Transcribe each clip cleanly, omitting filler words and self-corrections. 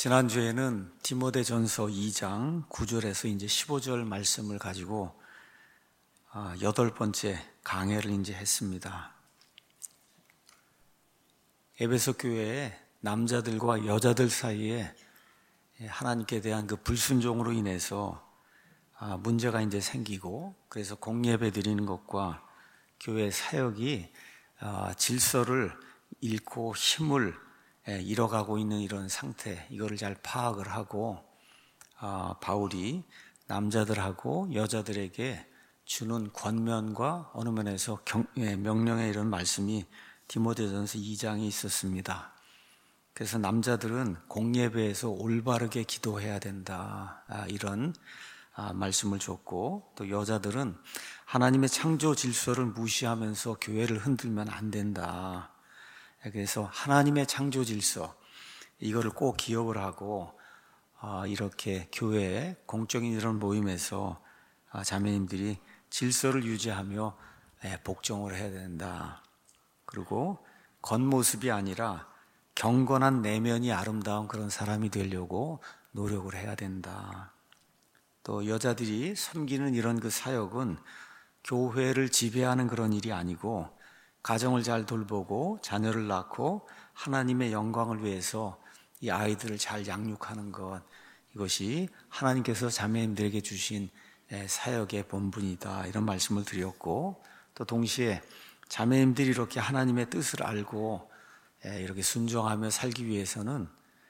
지난주에는 디모데전서 2장 9절에서 이제 15절 말씀을 가지고 8번째 강해를 이제 했습니다. 에베소 교회에 남자들과 여자들 사이에 하나님께 대한 그 불순종으로 인해서 문제가 이제 생기고, 그래서 공예배 드리는 것과 교회 사역이 질서를 잃고 힘을 잃어가고 있는 이런 상태, 이거를 잘 파악을 하고 바울이 남자들하고 여자들에게 주는 권면과 어느 면에서 명령의 이런 말씀이 디모데전서 2장에 있었습니다. 그래서 남자들은 공예배에서 올바르게 기도해야 된다, 이런 말씀을 줬고, 또 여자들은 하나님의 창조 질서를 무시하면서 교회를 흔들면 안 된다. 그래서 하나님의 창조 질서, 이거를 꼭 기억을 하고 이렇게 교회의 공적인 이런 모임에서 자매님들이 질서를 유지하며 복종을 해야 된다. 그리고 겉모습이 아니라 경건한 내면이 아름다운 그런 사람이 되려고 노력을 해야 된다. 또 여자들이 섬기는 이런 그 사역은 교회를 지배하는 그런 일이 아니고, 가정을 잘 돌보고 자녀를 낳고 하나님의 영광을 위해서 이 아이들을 잘 양육하는 것, 이것이 하나님께서 자매님들에게 주신 사역의 본분이다, 이런 말씀을 드렸고, 또 동시에 자매님들이 이렇게 하나님의 뜻을 알고 이렇게 순종하며 살기 위해서는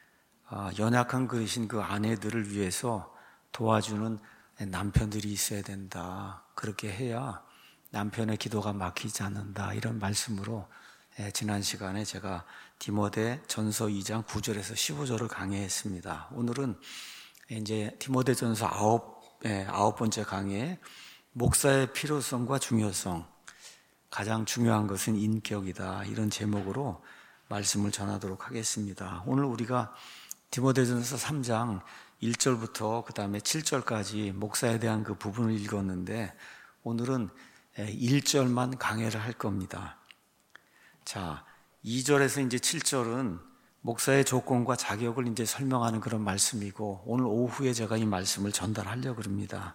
연약한 그릇인 그 아내들을 위해서 도와주는 남편들이 있어야 된다. 그렇게 해야 남편의 기도가 막히지 않는다, 이런 말씀으로 지난 시간에 제가 디모데 전서 2장 9절에서 15절을 강해했습니다. 오늘은 이제 디모데 전서 9번째 강해, 목사의 필요성과 중요성, 가장 중요한 것은 인격이다, 이런 제목으로 말씀을 전하도록 하겠습니다. 오늘 우리가 디모데 전서 3장 1절부터 그 다음에 7절까지 목사에 대한 그 부분을 읽었는데, 오늘은 1절만 강해를 할 겁니다. 자, 2절에서 이제 7절은 목사의 조건과 자격을 이제 설명하는 그런 말씀이고, 오늘 오후에 제가 이 말씀을 전달하려고 합니다.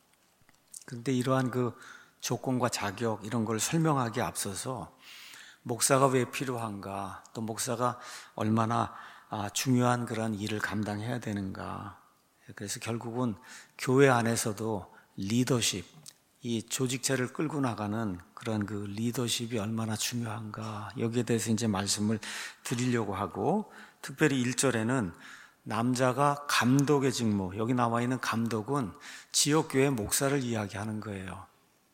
그런데 이러한 그 조건과 자격, 이런 걸 설명하기에 앞서서 목사가 왜 필요한가, 또 목사가 얼마나 중요한 그런 일을 감당해야 되는가. 그래서 결국은 교회 안에서도 리더십, 이 조직체를 끌고 나가는 그런 그 리더십이 얼마나 중요한가, 여기에 대해서 이제 말씀을 드리려고 하고, 특별히 1절에는 남자가 감독의 직무, 여기 나와 있는 감독은 지역교회 목사를 이야기하는 거예요.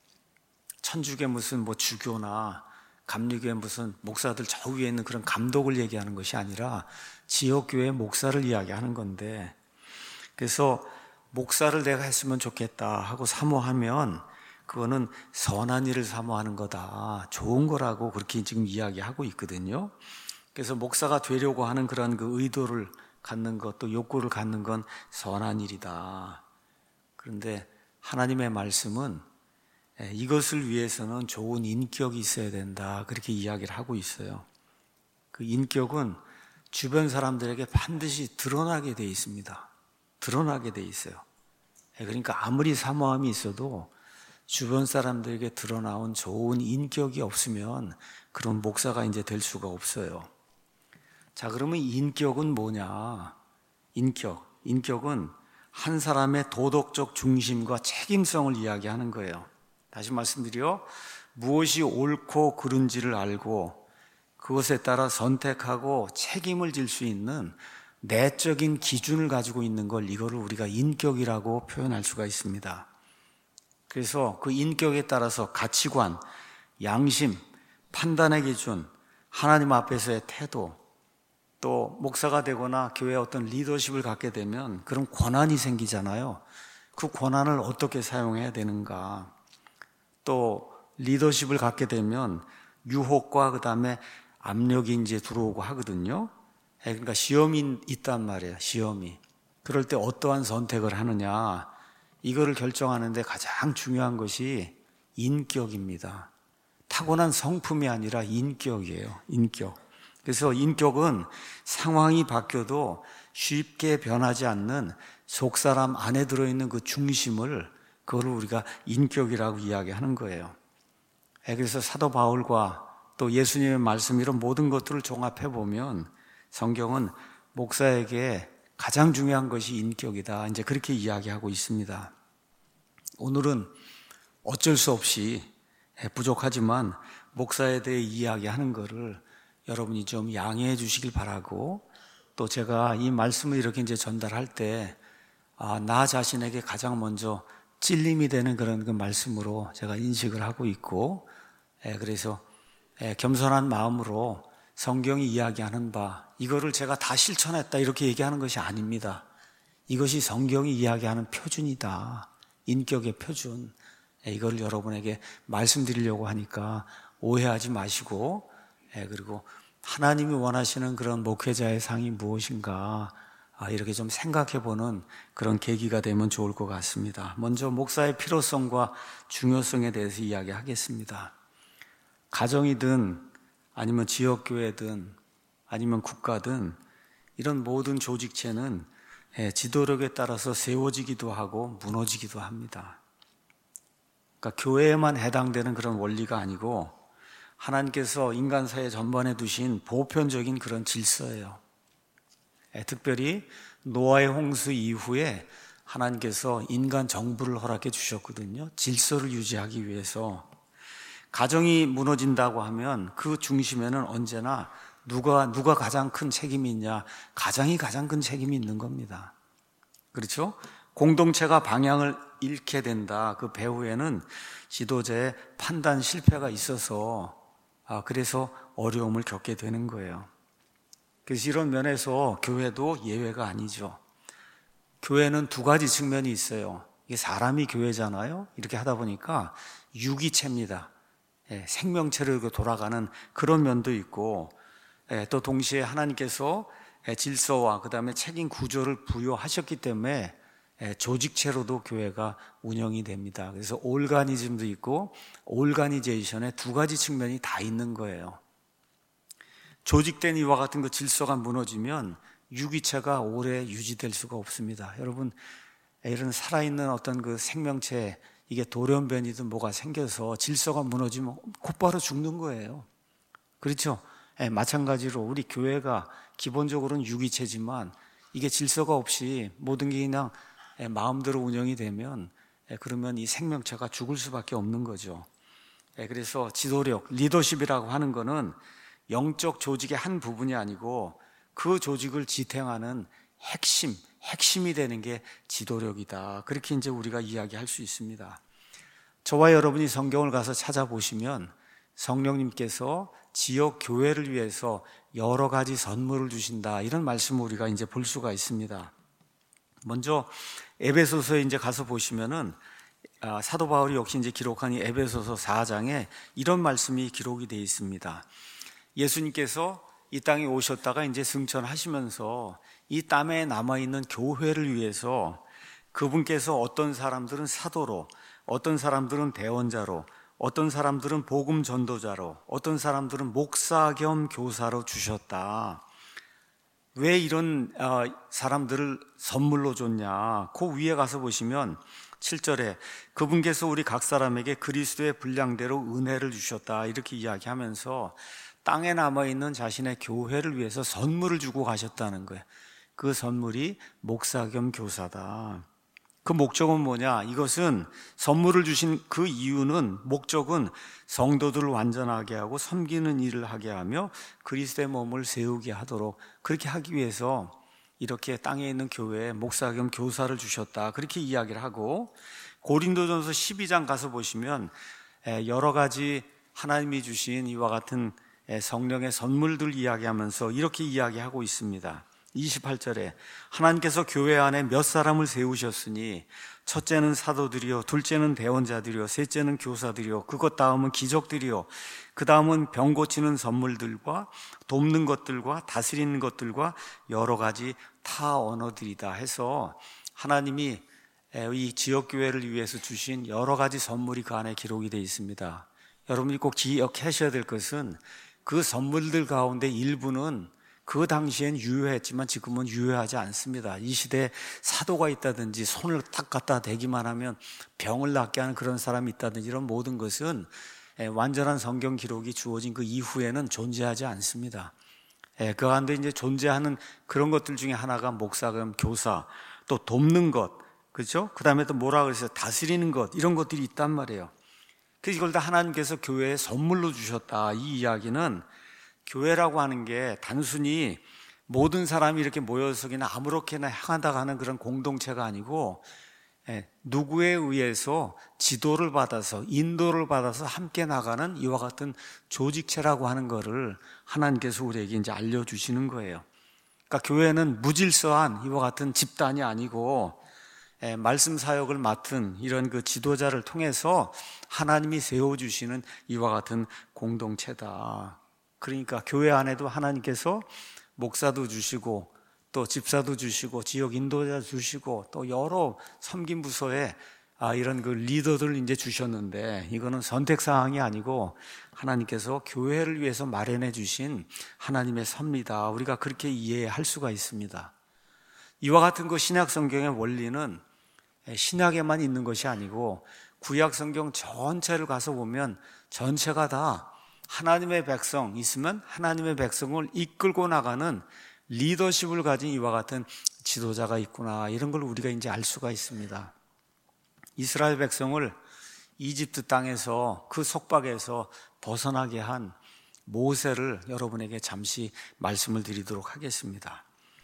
천주교 무슨 주교나 감리교회 무슨 목사들 저 위에 있는 그런 감독을 얘기하는 것이 아니라 지역교회 목사를 이야기하는 건데, 그래서 목사를 내가 했으면 좋겠다 하고 사모하면 그거는 선한 일을 사모하는 거다, 좋은 거라고 그렇게 지금 이야기하고 있거든요. 그래서 목사가 되려고 하는 그런 그 의도를 갖는 것, 또 욕구를 갖는 건 선한 일이다. 그런데 하나님의 말씀은 이것을 위해서는 좋은 인격이 있어야 된다, 그렇게 이야기를 하고 있어요. 그 인격은 주변 사람들에게 반드시 드러나게 돼 있습니다. 드러나게 돼 있어요. 그러니까 아무리 사모함이 있어도 주변 사람들에게 드러나온 좋은 인격이 없으면 그런 목사가 이제 될 수가 없어요. 자, 그러면 인격은 뭐냐? 인격은 한 사람의 도덕적 중심과 책임성을 이야기하는 거예요. 다시 말씀드려, 무엇이 옳고 그른지를 알고 그것에 따라 선택하고 책임을 질 수 있는 내적인 기준을 가지고 있는 걸, 이거를 우리가 인격이라고 표현할 수가 있습니다. 그래서 그 인격에 따라서 가치관, 양심, 판단의 기준, 하나님 앞에서의 태도, 또 목사가 되거나 교회에 어떤 리더십을 갖게 되면 그런 권한이 생기잖아요. 그 권한을 어떻게 사용해야 되는가. 또 리더십을 갖게 되면 유혹과 그 다음에 압력이 이제 들어오고 하거든요. 그러니까 시험이 있단 말이에요. 시험이. 그럴 때 어떠한 선택을 하느냐, 이거를 결정하는데 가장 중요한 것이 인격입니다. 타고난 성품이 아니라 인격이에요. 인격. 그래서 인격은 상황이 바뀌어도 쉽게 변하지 않는 속사람 안에 들어있는 그 중심을, 그걸 우리가 인격이라고 이야기하는 거예요. 그래서 사도 바울과 또 예수님의 말씀, 이런 모든 것들을 종합해 보면 성경은 목사에게 가장 중요한 것이 인격이다, 이제 그렇게 이야기하고 있습니다. 오늘은 어쩔 수 없이 부족하지만 목사에 대해 이야기하는 것을 여러분이 좀 양해해 주시길 바라고, 또 제가 이 말씀을 이렇게 이제 전달할 때 나 자신에게 가장 먼저 찔림이 되는 그런 그 말씀으로 제가 인식을 하고 있고, 그래서 겸손한 마음으로 성경이 이야기하는 바, 이거를 제가 다 실천했다 이렇게 얘기하는 것이 아닙니다. 이것이 성경이 이야기하는 표준이다, 인격의 표준. 이걸 여러분에게 말씀드리려고 하니까 오해하지 마시고, 그리고 하나님이 원하시는 그런 목회자의 상이 무엇인가, 이렇게 좀 생각해보는 그런 계기가 되면 좋을 것 같습니다. 먼저 목사의 필요성과 중요성에 대해서 이야기하겠습니다. 가정이든 아니면 지역교회든 아니면 국가든 이런 모든 조직체는 지도력에 따라서 세워지기도 하고 무너지기도 합니다. 그러니까 교회에만 해당되는 그런 원리가 아니고 하나님께서 인간사회 전반에 두신 보편적인 그런 질서예요. 특별히 노아의 홍수 이후에 하나님께서 인간 정부를 허락해 주셨거든요. 질서를 유지하기 위해서. 가정이 무너진다고 하면 그 중심에는 언제나 누가 가장 큰 책임이 있냐? 가장이 가장 큰 책임이 있는 겁니다. 그렇죠? 공동체가 방향을 잃게 된다, 그 배후에는 지도자의 판단 실패가 있어서 그래서 어려움을 겪게 되는 거예요. 그래서 이런 면에서 교회도 예외가 아니죠. 교회는 두 가지 측면이 있어요. 이게 사람이 교회잖아요. 이렇게 하다 보니까 유기체입니다. 생명체를 돌아가는 그런 면도 있고, 또 동시에 하나님께서 질서와 그 다음에 책임 구조를 부여하셨기 때문에 조직체로도 교회가 운영이 됩니다. 그래서 올가니즘도 있고 올가니제이션의 두 가지 측면이 다 있는 거예요. 조직된 이와 같은 그 질서가 무너지면 유기체가 오래 유지될 수가 없습니다. 여러분, 이런 살아있는 어떤 그 생명체, 이게 돌연변이든 뭐가 생겨서 질서가 무너지면 곧바로 죽는 거예요. 그렇죠? 마찬가지로 우리 교회가 기본적으로는 유기체지만 이게 질서가 없이 모든 게 그냥 마음대로 운영이 되면 그러면 이 생명체가 죽을 수밖에 없는 거죠. 그래서 지도력, 리더십이라고 하는 거는 영적 조직의 한 부분이 아니고 그 조직을 지탱하는 핵심이 되는 게 지도력이다. 그렇게 이제 우리가 이야기할 수 있습니다. 저와 여러분이 성경을 가서 찾아보시면 성령님께서 지역 교회를 위해서 여러 가지 선물을 주신다, 이런 말씀을 우리가 이제 볼 수가 있습니다. 먼저 에베소서에 이제 가서 보시면은 사도 바울이 역시 이제 기록한 이 에베소서 4장에 이런 말씀이 기록이 되어 있습니다. 예수님께서 이 땅에 오셨다가 이제 승천하시면서 이 땅에 남아있는 교회를 위해서 그분께서 어떤 사람들은 사도로, 어떤 사람들은 대언자로, 어떤 사람들은 복음 전도자로, 어떤 사람들은 목사 겸 교사로 주셨다. 왜 이런 사람들을 선물로 줬냐? 그 위에 가서 보시면 7절에 그분께서 우리 각 사람에게 그리스도의 분량대로 은혜를 주셨다, 이렇게 이야기하면서 땅에 남아있는 자신의 교회를 위해서 선물을 주고 가셨다는 거예요. 그 선물이 목사 겸 교사다. 그 목적은 뭐냐? 이것은 선물을 주신 그 이유는, 목적은 성도들을 완전하게 하고 섬기는 일을 하게 하며 그리스도의 몸을 세우게 하도록, 그렇게 하기 위해서 이렇게 땅에 있는 교회에 목사 겸 교사를 주셨다, 그렇게 이야기를 하고, 고린도전서 12장 가서 보시면 여러 가지 하나님이 주신 이와 같은 성령의 선물들 이야기하면서 이렇게 이야기하고 있습니다. 28절에 하나님께서 교회 안에 몇 사람을 세우셨으니 첫째는 사도들이요, 둘째는 대언자들이요, 셋째는 교사들이요, 그것 다음은 기적들이요, 그 다음은 병 고치는 선물들과 돕는 것들과 다스리는 것들과 여러 가지 타 언어들이다 해서 하나님이 이 지역교회를 위해서 주신 여러 가지 선물이 그 안에 기록이 되어 있습니다. 여러분이 꼭 기억하셔야 될 것은 그 선물들 가운데 일부는 그 당시엔 유효했지만 지금은 유효하지 않습니다. 이 시대에 사도가 있다든지 손을 탁 갖다 대기만 하면 병을 낫게 하는 그런 사람이 있다든지 이런 모든 것은 완전한 성경 기록이 주어진 그 이후에는 존재하지 않습니다. 그 가운데 이제 존재하는 그런 것들 중에 하나가 목사금, 교사, 또 돕는 것, 그렇죠? 그 다음에 또 뭐라 그랬어요? 다스리는 것, 이런 것들이 있단 말이에요. 그래서 이걸 다 하나님께서 교회에 선물로 주셨다. 이 이야기는 교회라고 하는 게 단순히 모든 사람이 이렇게 모여서 그냥 아무렇게나 향하다가 하는 그런 공동체가 아니고 누구에 의해서 지도를 받아서 인도를 받아서 함께 나가는 이와 같은 조직체라고 하는 것을 하나님께서 우리에게 이제 알려주시는 거예요. 그러니까 교회는 무질서한 이와 같은 집단이 아니고 말씀 사역을 맡은 이런 그 지도자를 통해서 하나님이 세워주시는 이와 같은 공동체다. 그러니까 교회 안에도 하나님께서 목사도 주시고 또 집사도 주시고 지역 인도자 주시고 또 여러 섬김 부서에 이런 그 리더들 이제 주셨는데 이거는 선택 사항이 아니고 하나님께서 교회를 위해서 마련해 주신 하나님의 섭니다. 우리가 그렇게 이해할 수가 있습니다. 이와 같은 그 신약 성경의 원리는 신약에만 있는 것이 아니고 구약 성경 전체를 가서 보면 전체가 다 하나님의 백성 있으면 하나님의 백성을 이끌고 나가는 리더십을 가진 이와 같은 지도자가 있구나, 이런 걸 우리가 이제 알 수가 있습니다. 이스라엘 백성을 이집트 땅에서 그 속박에서 벗어나게 한 모세를 여러분에게 잠시 말씀을 드리도록 하겠습니다.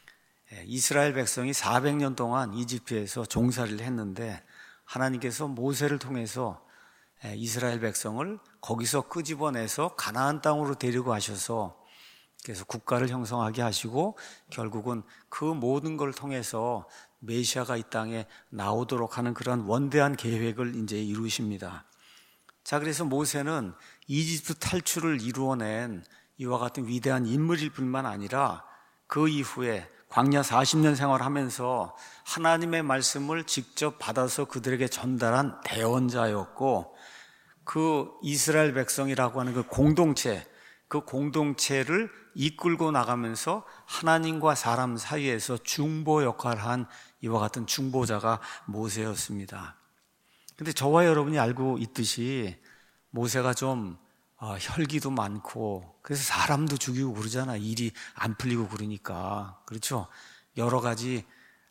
이스라엘 백성이 400년 동안 이집트에서 종살이를 했는데 하나님께서 모세를 통해서 이스라엘 백성을 거기서 끄집어내서 가나안 땅으로 데리고 가셔서 그래서 국가를 형성하게 하시고 결국은 그 모든 걸 통해서 메시아가 이 땅에 나오도록 하는 그런 원대한 계획을 이제 이루십니다. 자, 그래서 모세는 이집트 탈출을 이루어낸 이와 같은 위대한 인물일 뿐만 아니라 그 이후에 광야 40년 생활하면서 하나님의 말씀을 직접 받아서 그들에게 전달한 대언자였고 그 이스라엘 백성이라고 하는 그 공동체를 이끌고 나가면서 하나님과 사람 사이에서 중보 역할을 한 이와 같은 중보자가 모세였습니다. 근데 저와 여러분이 알고 있듯이 모세가 좀 혈기도 많고 그래서 사람도 죽이고 그러잖아. 일이 안 풀리고 그러니까. 그렇죠? 여러 가지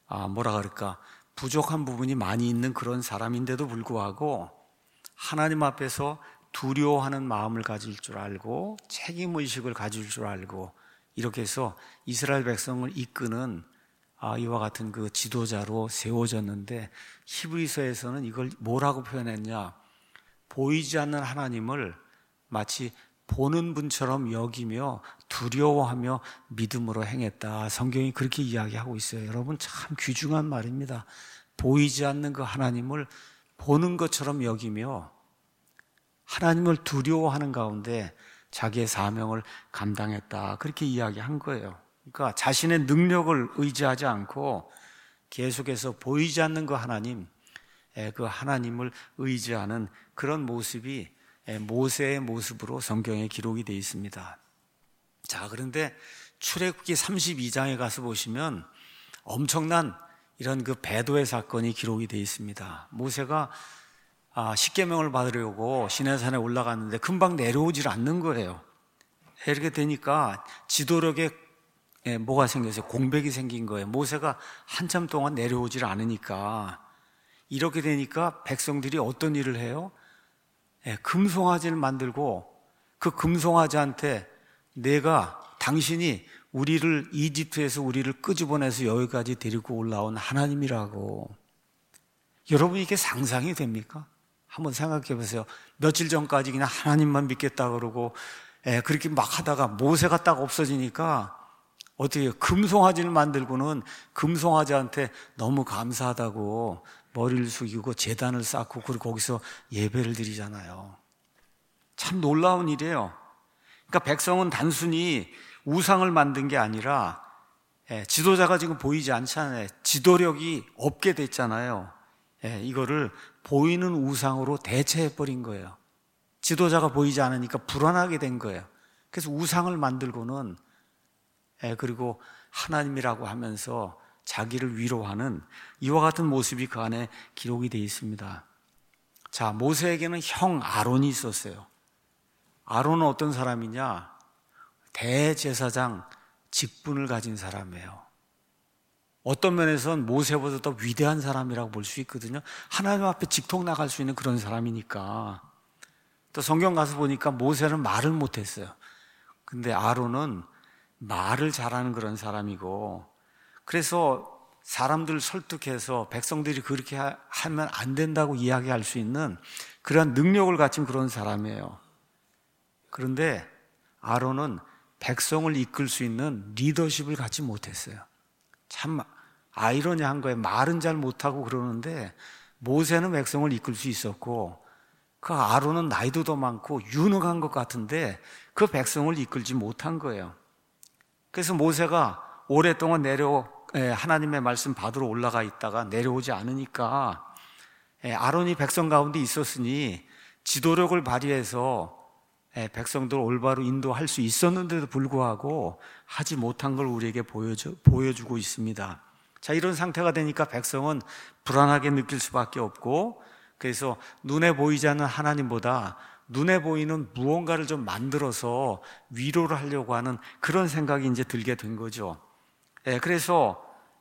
부족한 부분이 많이 있는 그런 사람인데도 불구하고 하나님 앞에서 두려워하는 마음을 가질 줄 알고 책임의식을 가질 줄 알고 이렇게 해서 이스라엘 백성을 이끄는 이와 같은 그 지도자로 세워졌는데 히브리서에서는 이걸 뭐라고 표현했냐? 보이지 않는 하나님을 마치 보는 분처럼 여기며 두려워하며 믿음으로 행했다. 성경이 그렇게 이야기하고 있어요. 여러분 참 귀중한 말입니다. 보이지 않는 그 하나님을 보는 것처럼 여기며 하나님을 두려워하는 가운데 자기의 사명을 감당했다. 그렇게 이야기한 거예요. 그러니까 자신의 능력을 의지하지 않고 계속해서 보이지 않는 그 하나님, 그 하나님을 의지하는 그런 모습이 모세의 모습으로 성경에 기록이 되어 있습니다. 자, 그런데 출애굽기 32장에 가서 보시면 엄청난 이런 그 배도의 사건이 기록이 되어 있습니다. 모세가 십계명을 받으려고 시내산에 올라갔는데 금방 내려오질 않는 거예요. 이렇게 되니까 지도력에 뭐가 생겼어요? 공백이 생긴 거예요. 모세가 한참 동안 내려오질 않으니까. 이렇게 되니까 백성들이 어떤 일을 해요? 금송아지를 만들고 그 금송아지한테 당신이 우리를 이집트에서 우리를 끄집어내서 여기까지 데리고 올라온 하나님이라고. 여러분 이게 상상이 됩니까? 한번 생각해 보세요. 며칠 전까지 그냥 하나님만 믿겠다 그러고 그렇게 막 하다가 모세가 딱 없어지니까 어떻게 해요? 금송아지를 만들고는 금송아지한테 너무 감사하다고 머리를 숙이고 제단을 쌓고 그리고 거기서 예배를 드리잖아요. 참 놀라운 일이에요. 그러니까 백성은 단순히 우상을 만든 게 아니라 지도자가 지금 보이지 않잖아요. 지도력이 없게 됐잖아요. 이거를 보이는 우상으로 대체해버린 거예요. 지도자가 보이지 않으니까 불안하게 된 거예요. 그래서 우상을 만들고는 그리고 하나님이라고 하면서 자기를 위로하는 이와 같은 모습이 그 안에 기록이 되어 있습니다. 자, 모세에게는 형 아론이 있었어요. 아론은 어떤 사람이냐? 대제사장 직분을 가진 사람이에요. 어떤 면에서는 모세보다 더 위대한 사람이라고 볼 수 있거든요. 하나님 앞에 직통 나갈 수 있는 그런 사람이니까. 또 성경 가서 보니까 모세는 말을 못했어요. 근데 아론은 말을 잘하는 그런 사람이고, 그래서 사람들을 설득해서 백성들이 그렇게 하면 안 된다고 이야기할 수 있는 그런 능력을 가진 그런 사람이에요. 그런데 아론은 백성을 이끌 수 있는 리더십을 갖지 못했어요. 참 아이러니한 거예요. 말은 잘 못하고 그러는데 모세는 백성을 이끌 수 있었고, 그 아론은 나이도 더 많고 유능한 것 같은데 그 백성을 이끌지 못한 거예요. 그래서 모세가 오랫동안 하나님의 말씀 받으러 올라가 있다가 내려오지 않으니까 아론이 백성 가운데 있었으니 지도력을 발휘해서 백성들을 올바로 인도할 수 있었는데도 불구하고 하지 못한 걸 우리에게 보여주고 있습니다. 자, 이런 상태가 되니까 백성은 불안하게 느낄 수밖에 없고, 그래서 눈에 보이지 않는 하나님보다 눈에 보이는 무언가를 좀 만들어서 위로를 하려고 하는 그런 생각이 이제 들게 된 거죠. 그래서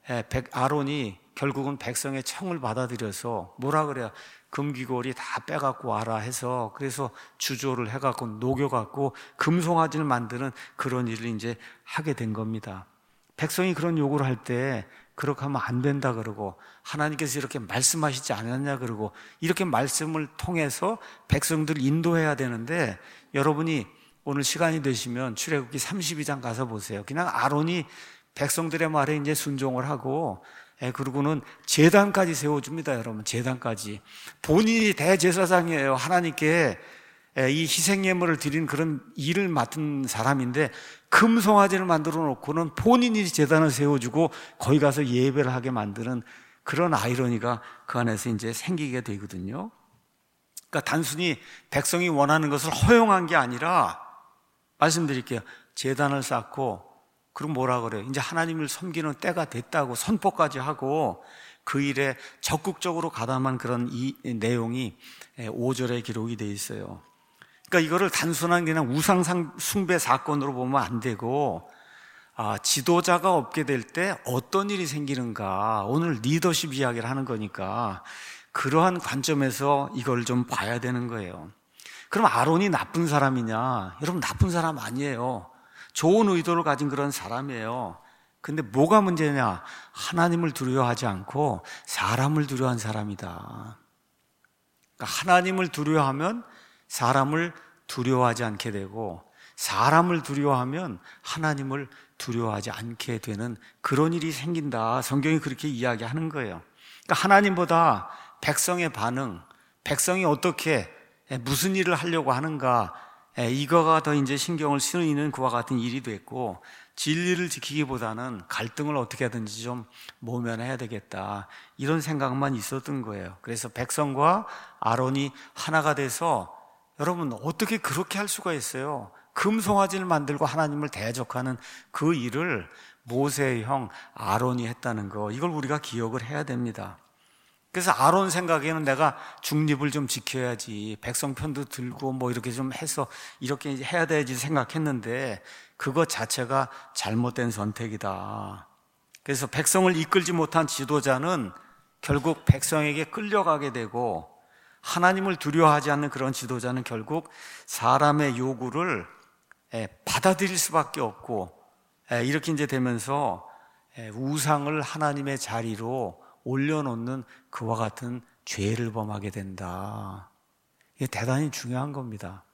아론이 결국은 백성의 청을 받아들여서 뭐라 그래요? 금귀걸이 다 빼갖고 와라 해서, 그래서 주조를 해갖고 녹여갖고 금송아지를 만드는 그런 일을 이제 하게 된 겁니다. 백성이 그런 요구를 할 때 그렇게 하면 안 된다 그러고, 하나님께서 이렇게 말씀하시지 않았냐 그러고, 이렇게 말씀을 통해서 백성들을 인도해야 되는데, 여러분이 오늘 시간이 되시면 출애굽기 32장 가서 보세요. 그냥 아론이 백성들의 말에 이제 순종을 하고, 그리고는 제단까지 세워줍니다, 여러분. 제단까지. 본인이 대제사장이에요. 하나님께 이 희생예물을 드리는 그런 일을 맡은 사람인데, 금송아지를 만들어 놓고는 본인이 제단을 세워주고 거기 가서 예배를 하게 만드는 그런 아이러니가 그 안에서 이제 생기게 되거든요. 그러니까 단순히 백성이 원하는 것을 허용한 게 아니라, 말씀드릴게요. 제단을 쌓고, 그럼 뭐라 그래요? 이제 하나님을 섬기는 때가 됐다고 선포까지 하고 그 일에 적극적으로 가담한 그런 이 내용이 5절에 기록이 되어 있어요. 그러니까 이거를 단순한 그냥 우상 숭배 사건으로 보면 안 되고, 지도자가 없게 될 때 어떤 일이 생기는가, 오늘 리더십 이야기를 하는 거니까 그러한 관점에서 이걸 좀 봐야 되는 거예요. 그럼 아론이 나쁜 사람이냐? 여러분, 나쁜 사람 아니에요. 좋은 의도를 가진 그런 사람이에요. 근데 뭐가 문제냐? 하나님을 두려워하지 않고 사람을 두려워한 사람이다. 그러니까 하나님을 두려워하면 사람을 두려워하지 않게 되고, 사람을 두려워하면 하나님을 두려워하지 않게 되는 그런 일이 생긴다. 성경이 그렇게 이야기하는 거예요. 그러니까 하나님보다 백성의 반응, 백성이 어떻게 무슨 일을 하려고 하는가, 이거가 더 이제 신경을 쓰이는 그와 같은 일이 됐고, 진리를 지키기보다는 갈등을 어떻게 하든지 좀 모면해야 되겠다, 이런 생각만 있었던 거예요. 그래서 백성과 아론이 하나가 돼서, 여러분 어떻게 그렇게 할 수가 있어요? 금송아지를 만들고 하나님을 대적하는 그 일을 모세의 형 아론이 했다는 거, 이걸 우리가 기억을 해야 됩니다. 그래서 아론 생각에는 내가 중립을 좀 지켜야지, 백성 편도 들고 뭐 이렇게 좀 해서 이렇게 해야 되지 생각했는데, 그것 자체가 잘못된 선택이다. 그래서 백성을 이끌지 못한 지도자는 결국 백성에게 끌려가게 되고, 하나님을 두려워하지 않는 그런 지도자는 결국 사람의 요구를 받아들일 수밖에 없고, 이렇게 이제 되면서 우상을 하나님의 자리로 올려놓는 그와 같은 죄를 범하게 된다. 이게 대단히 중요한 겁니다.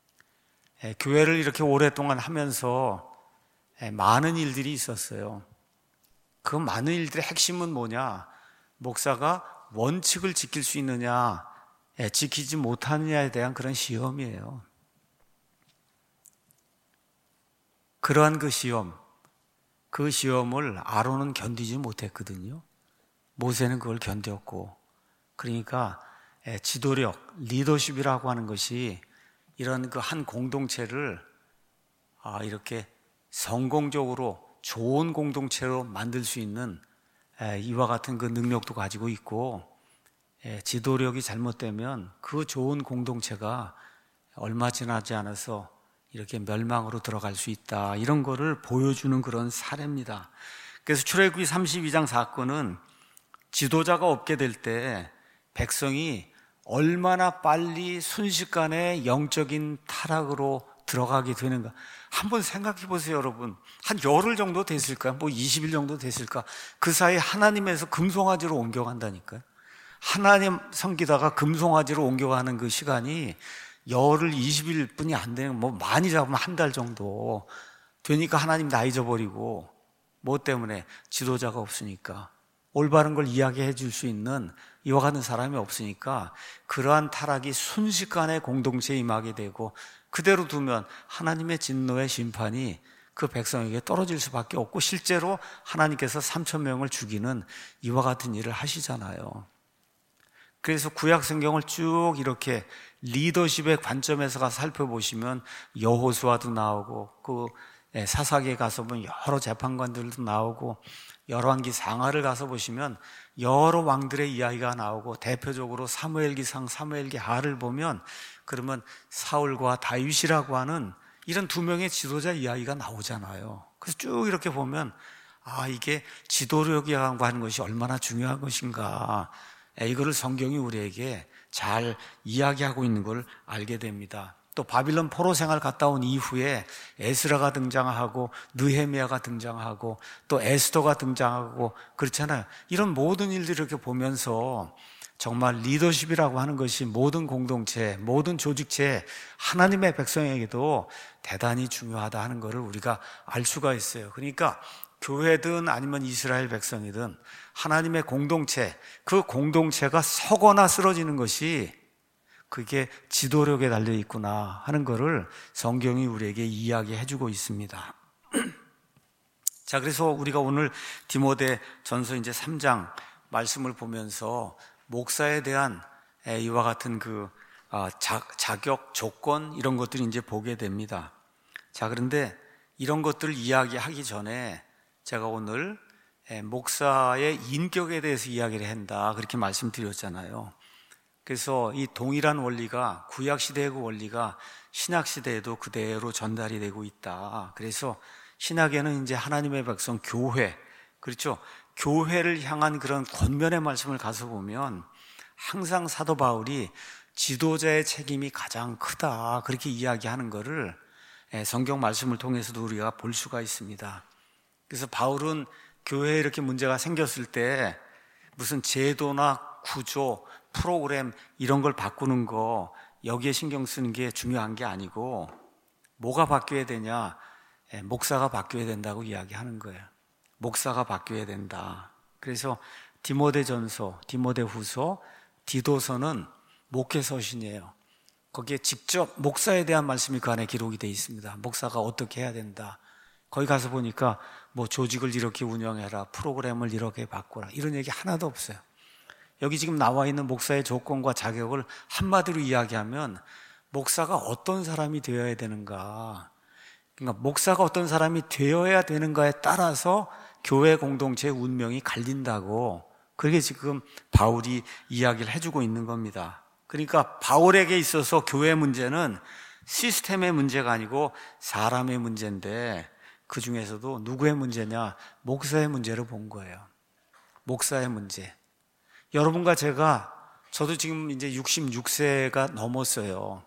교회를 이렇게 오랫동안 하면서 많은 일들이 있었어요. 그 많은 일들의 핵심은 뭐냐? 목사가 원칙을 지킬 수 있느냐, 지키지 못하느냐에 대한 그런 시험이에요. 그러한 그 시험을 아론은 견디지 못했거든요. 모세는 그걸 견뎠고, 그러니까 지도력, 리더십이라고 하는 것이 이런 그 한 공동체를 이렇게 성공적으로 좋은 공동체로 만들 수 있는 이와 같은 그 능력도 가지고 있고, 지도력이 잘못되면 그 좋은 공동체가 얼마 지나지 않아서 이렇게 멸망으로 들어갈 수 있다, 이런 거를 보여주는 그런 사례입니다. 그래서 출애굽기 32장 사건은 지도자가 없게 될 때 백성이 얼마나 빨리 순식간에 영적인 타락으로 들어가게 되는가 한번 생각해 보세요. 여러분, 한 열흘 정도 됐을까, 뭐 20일 정도 됐을까, 그 사이 하나님에서 금송아지로 옮겨간다니까요. 하나님 섬기다가 금송아지로 옮겨가는 그 시간이 열흘 20일 뿐이 안 되는, 뭐 많이 잡으면 한 달 정도 되니까 하나님 나 잊어버리고, 뭐 때문에? 지도자가 없으니까, 올바른 걸 이야기해 줄 수 있는 이와 같은 사람이 없으니까 그러한 타락이 순식간에 공동체에 임하게 되고, 그대로 두면 하나님의 진노의 심판이 그 백성에게 떨어질 수밖에 없고, 실제로 하나님께서 3,000명을 죽이는 이와 같은 일을 하시잖아요. 그래서 구약 성경을 쭉 이렇게 리더십의 관점에서 살펴보시면 여호수아도 나오고, 그 사사기에 가서 보면 여러 재판관들도 나오고, 열왕기 상하를 가서 보시면 여러 왕들의 이야기가 나오고, 대표적으로 사무엘기상, 사무엘기하를 보면 그러면 사울과 다윗이라고 하는 이런 두 명의 지도자 이야기가 나오잖아요. 그래서 쭉 이렇게 보면 이게 지도력이라고 하는 것이 얼마나 중요한 것인가, 이거를 성경이 우리에게 잘 이야기하고 있는 걸 알게 됩니다. 또 바빌론 포로 생활 갔다 온 이후에 에스라가 등장하고 느헤미야가 등장하고 또 에스더가 등장하고 그렇잖아요. 이런 모든 일들을 이렇게 보면서 정말 리더십이라고 하는 것이 모든 공동체, 모든 조직체, 하나님의 백성에게도 대단히 중요하다 하는 것을 우리가 알 수가 있어요. 그러니까 교회든 아니면 이스라엘 백성이든 하나님의 공동체, 그 공동체가 서거나 쓰러지는 것이 그게 지도력에 달려 있구나 하는 것을 성경이 우리에게 이야기해 주고 있습니다. 자, 그래서 우리가 오늘 디모데 전서 이제 3장 말씀을 보면서 목사에 대한 이와 같은 그 자격, 조건, 이런 것들을 이제 보게 됩니다. 자, 그런데 이런 것들을 이야기하기 전에 제가 오늘 목사의 인격에 대해서 이야기를 한다, 그렇게 말씀드렸잖아요. 그래서 이 동일한 원리가, 구약시대의 그 원리가 신약시대에도 그대로 전달이 되고 있다. 그래서 신약에는 이제 하나님의 백성 교회, 그렇죠? 교회를 향한 그런 권면의 말씀을 가서 보면 항상 사도 바울이 지도자의 책임이 가장 크다, 그렇게 이야기하는 것을 성경 말씀을 통해서도 우리가 볼 수가 있습니다. 그래서 바울은 교회에 이렇게 문제가 생겼을 때 무슨 제도나 구조, 프로그램 이런 걸 바꾸는 거, 여기에 신경 쓰는 게 중요한 게 아니고 뭐가 바뀌어야 되냐? 목사가 바뀌어야 된다고 이야기하는 거예요. 목사가 바뀌어야 된다. 그래서 디모데전서, 디모데후서, 디도서는 목회서신이에요. 거기에 직접 목사에 대한 말씀이 그 안에 기록이 되어 있습니다. 목사가 어떻게 해야 된다. 거기 가서 보니까 뭐 조직을 이렇게 운영해라, 프로그램을 이렇게 바꾸라, 이런 얘기 하나도 없어요. 여기 지금 나와 있는 목사의 조건과 자격을 한마디로 이야기하면 목사가 어떤 사람이 되어야 되는가, 그러니까 목사가 어떤 사람이 되어야 되는가에 따라서 교회 공동체의 운명이 갈린다고, 그게 지금 바울이 이야기를 해주고 있는 겁니다. 그러니까 바울에게 있어서 교회 문제는 시스템의 문제가 아니고 사람의 문제인데, 그 중에서도 누구의 문제냐? 목사의 문제로 본 거예요. 목사의 문제. 여러분과 저도 지금 이제 66세가 넘었어요.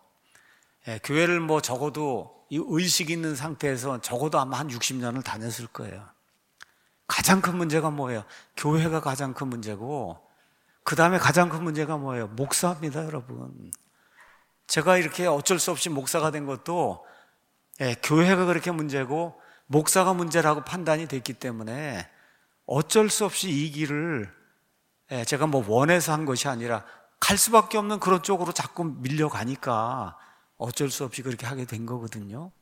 교회를 뭐 적어도 이 의식 있는 상태에서 적어도 아마 한 60년을 다녔을 거예요. 가장 큰 문제가 뭐예요? 교회가 가장 큰 문제고, 그 다음에 가장 큰 문제가 뭐예요? 목사입니다, 여러분. 제가 이렇게 어쩔 수 없이 목사가 된 것도 교회가 그렇게 문제고 목사가 문제라고 판단이 됐기 때문에 어쩔 수 없이 이 길을 제가 뭐 원해서 한 것이 아니라 갈 수밖에 없는 그런 쪽으로 자꾸 밀려가니까 어쩔 수 없이 그렇게 하게 된 거거든요.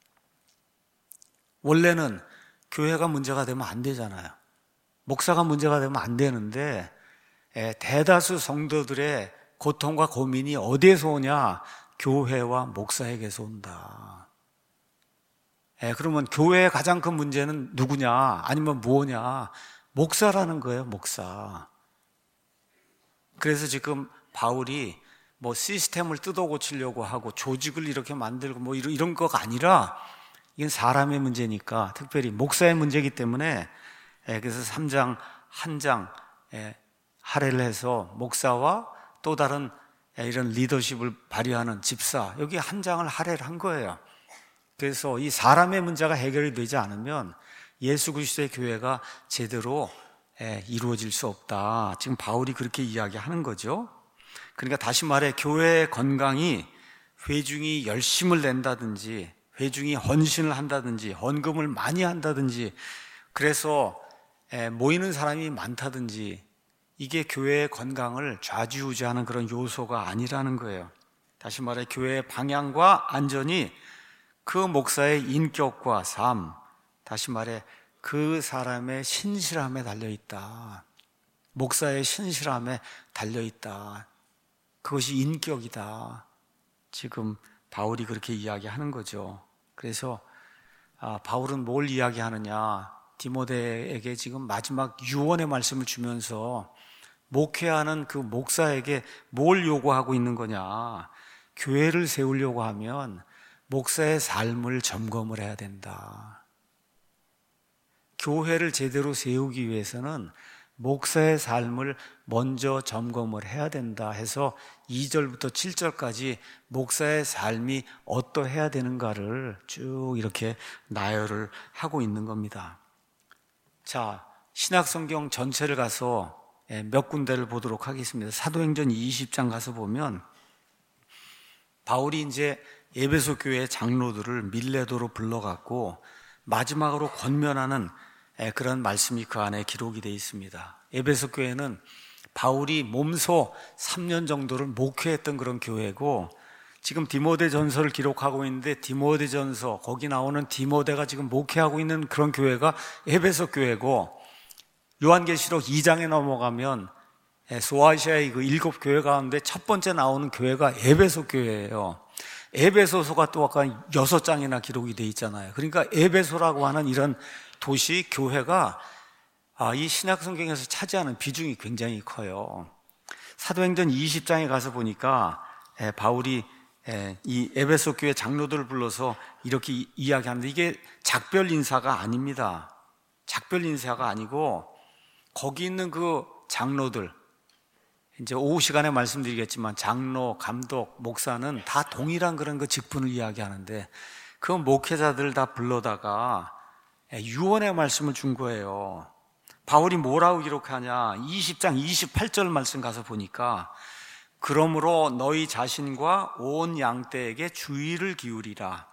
원래는 교회가 문제가 되면 안 되잖아요. 목사가 문제가 되면 안 되는데 대다수 성도들의 고통과 고민이 어디에서 오냐? 교회와 목사에게서 온다. 그러면 교회의 가장 큰 문제는 누구냐? 아니면 뭐냐? 목사라는 거예요, 목사. 그래서 지금 바울이 뭐 시스템을 뜯어 고치려고 하고 조직을 이렇게 만들고 뭐 이런 거가 아니라 이건 사람의 문제니까, 특별히 목사의 문제이기 때문에, 그래서 3장 한 장 할애를 해서 목사와 또 다른 이런 리더십을 발휘하는 집사, 여기 한 장을 할애를 한 거예요. 그래서 이 사람의 문제가 해결이 되지 않으면 예수 그리스도의 교회가 제대로 이루어질 수 없다. 지금 바울이 그렇게 이야기하는 거죠. 그러니까 다시 말해, 교회의 건강이 회중이 열심을 낸다든지, 회중이 헌신을 한다든지, 헌금을 많이 한다든지, 그래서 모이는 사람이 많다든지, 이게 교회의 건강을 좌지우지하는 그런 요소가 아니라는 거예요. 다시 말해, 교회의 방향과 안전이 그 목사의 인격과 삶, 다시 말해 그 사람의 신실함에 달려있다. 목사의 신실함에 달려있다. 그것이 인격이다. 지금 바울이 그렇게 이야기하는 거죠. 그래서 바울은 뭘 이야기하느냐, 디모데에게 지금 마지막 유언의 말씀을 주면서 목회하는 그 목사에게 뭘 요구하고 있는 거냐. 교회를 세우려고 하면 목사의 삶을 점검을 해야 된다. 교회를 제대로 세우기 위해서는 목사의 삶을 먼저 점검을 해야 된다 해서 2절부터 7절까지 목사의 삶이 어떠해야 되는가를 쭉 이렇게 나열을 하고 있는 겁니다. 자, 신약성경 전체를 가서 몇 군데를 보도록 하겠습니다. 사도행전 20장 가서 보면 바울이 이제 에베소 교회 장로들을 밀레도로 불러갔고 마지막으로 권면하는 그런 말씀이 그 안에 기록이 되어 있습니다. 에베소 교회는 바울이 몸소 3년 정도를 목회했던 그런 교회고, 지금 디모데전서를 기록하고 있는데 디모데전서, 거기 나오는 디모데가 지금 목회하고 있는 그런 교회가 에베소 교회고, 요한계시록 2장에 넘어가면 소아시아의 그 7교회 가운데 첫 번째 나오는 교회가 에베소 교회예요. 에베소서가 또 아까 6장이나 기록이 돼 있잖아요. 그러니까 에베소라고 하는 이런 도시, 교회가 이 신약 성경에서 차지하는 비중이 굉장히 커요. 사도행전 20장에 가서 보니까 바울이 이 에베소 교회 장로들을 불러서 이렇게 이야기하는데, 이게 작별 인사가 아닙니다. 작별 인사가 아니고 거기 있는 그 장로들, 이제 오후 시간에 말씀드리겠지만 장로, 감독, 목사는 다 동일한 그런 그 직분을 이야기하는데, 그 목회자들 다 불러다가 유언의 말씀을 준 거예요. 바울이 뭐라고 기록하냐, 20장 28절 말씀 가서 보니까 그러므로 너희 자신과 온 양떼에게 주의를 기울이라.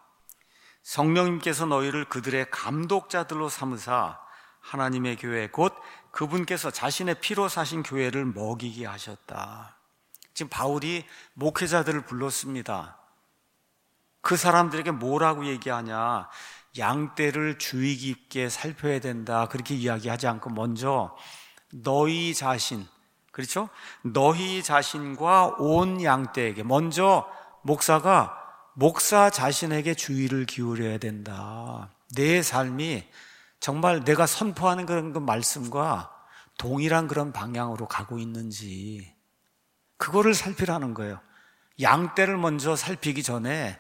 성령님께서 너희를 그들의 감독자들로 삼으사 하나님의 교회 곧 그분께서 자신의 피로 사신 교회를 먹이게 하셨다. 지금 바울이 목회자들을 불렀습니다. 그 사람들에게 뭐라고 얘기하냐, 양떼를 주의 깊게 살펴야 된다, 그렇게 이야기하지 않고 먼저 너희 자신, 그렇죠? 너희 자신과 온 양떼에게, 먼저 목사가 목사 자신에게 주의를 기울여야 된다. 내 삶이 정말 내가 선포하는 그런 그 말씀과 동일한 그런 방향으로 가고 있는지, 그거를 살피라는 거예요. 양떼를 먼저 살피기 전에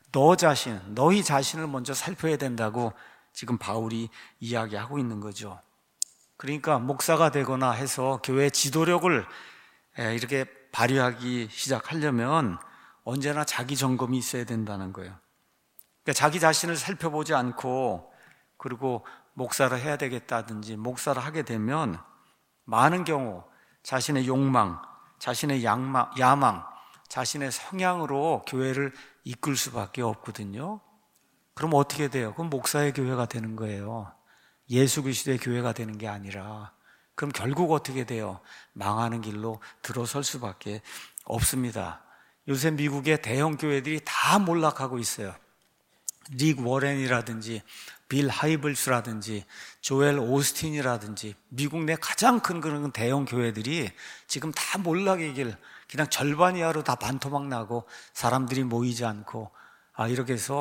너희 자신을 먼저 살펴야 된다고 지금 바울이 이야기하고 있는 거죠. 그러니까 목사가 되거나 해서 교회 지도력을 이렇게 발휘하기 시작하려면 언제나 자기 점검이 있어야 된다는 거예요. 그러니까 자기 자신을 살펴보지 않고, 그리고 목사를 해야 되겠다든지 목사를 하게 되면 많은 경우 자신의 욕망, 자신의 야망, 자신의 성향으로 교회를 이끌 수밖에 없거든요. 그럼 어떻게 돼요? 그럼 목사의 교회가 되는 거예요. 예수 그리스도의 교회가 되는 게 아니라. 그럼 결국 어떻게 돼요? 망하는 길로 들어설 수밖에 없습니다. 요새 미국의 대형 교회들이 다 몰락하고 있어요. 릭 워렌이라든지 빌 하이블스라든지 조엘 오스틴이라든지 미국 내 가장 큰 그런 대형 교회들이 지금 다 몰락의 길, 그냥 절반 이하로 다 반토막 나고 사람들이 모이지 않고 이렇게 해서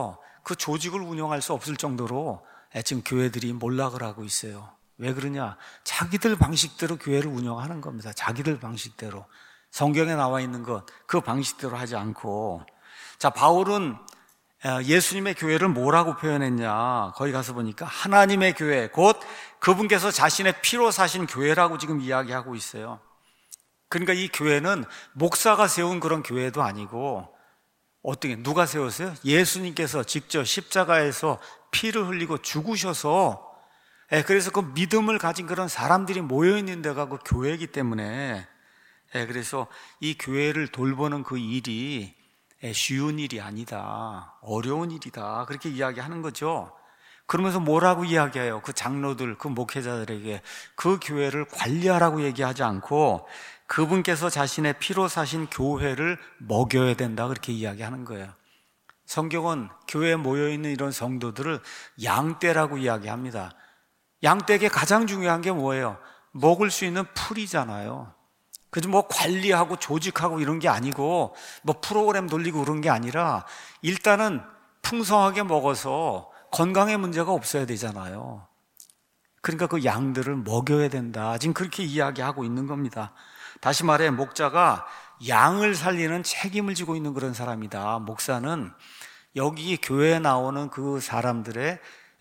그 조직을 운영할 수 없을 정도로 지금 교회들이 몰락을 하고 있어요. 왜 그러냐? 자기들 방식대로 교회를 운영하는 겁니다. 자기들 방식대로. 성경에 나와 있는 것, 그 방식대로 하지 않고. 자, 바울은 예수님의 교회를 뭐라고 표현했냐? 거기 가서 보니까 하나님의 교회, 곧 그분께서 자신의 피로 사신 교회라고 지금 이야기하고 있어요. 그러니까 이 교회는 목사가 세운 그런 교회도 아니고, 어떻게, 누가 세웠어요? 예수님께서 직접 십자가에서 피를 흘리고 죽으셔서, 그래서 그 믿음을 가진 그런 사람들이 모여있는 데가 그 교회이기 때문에, 그래서 이 교회를 돌보는 그 일이 쉬운 일이 아니다, 어려운 일이다, 그렇게 이야기하는 거죠. 그러면서 뭐라고 이야기해요? 그 장로들, 그 목회자들에게 그 교회를 관리하라고 얘기하지 않고 그분께서 자신의 피로 사신 교회를 먹여야 된다, 그렇게 이야기하는 거예요. 성경은 교회에 모여있는 이런 성도들을 양떼라고 이야기합니다. 양떼에게 가장 중요한 게 뭐예요? 먹을 수 있는 풀이잖아요. 그래서 뭐 관리하고 조직하고 이런 게 아니고 뭐 프로그램 돌리고 그런 게 아니라 일단은 풍성하게 먹어서 건강에 문제가 없어야 되잖아요. 그러니까 그 양들을 먹여야 된다, 지금 그렇게 이야기하고 있는 겁니다. 다시 말해, 목자가 양을 살리는 책임을 지고 있는 그런 사람이다. 목사는 여기 교회에 나오는 그 사람들의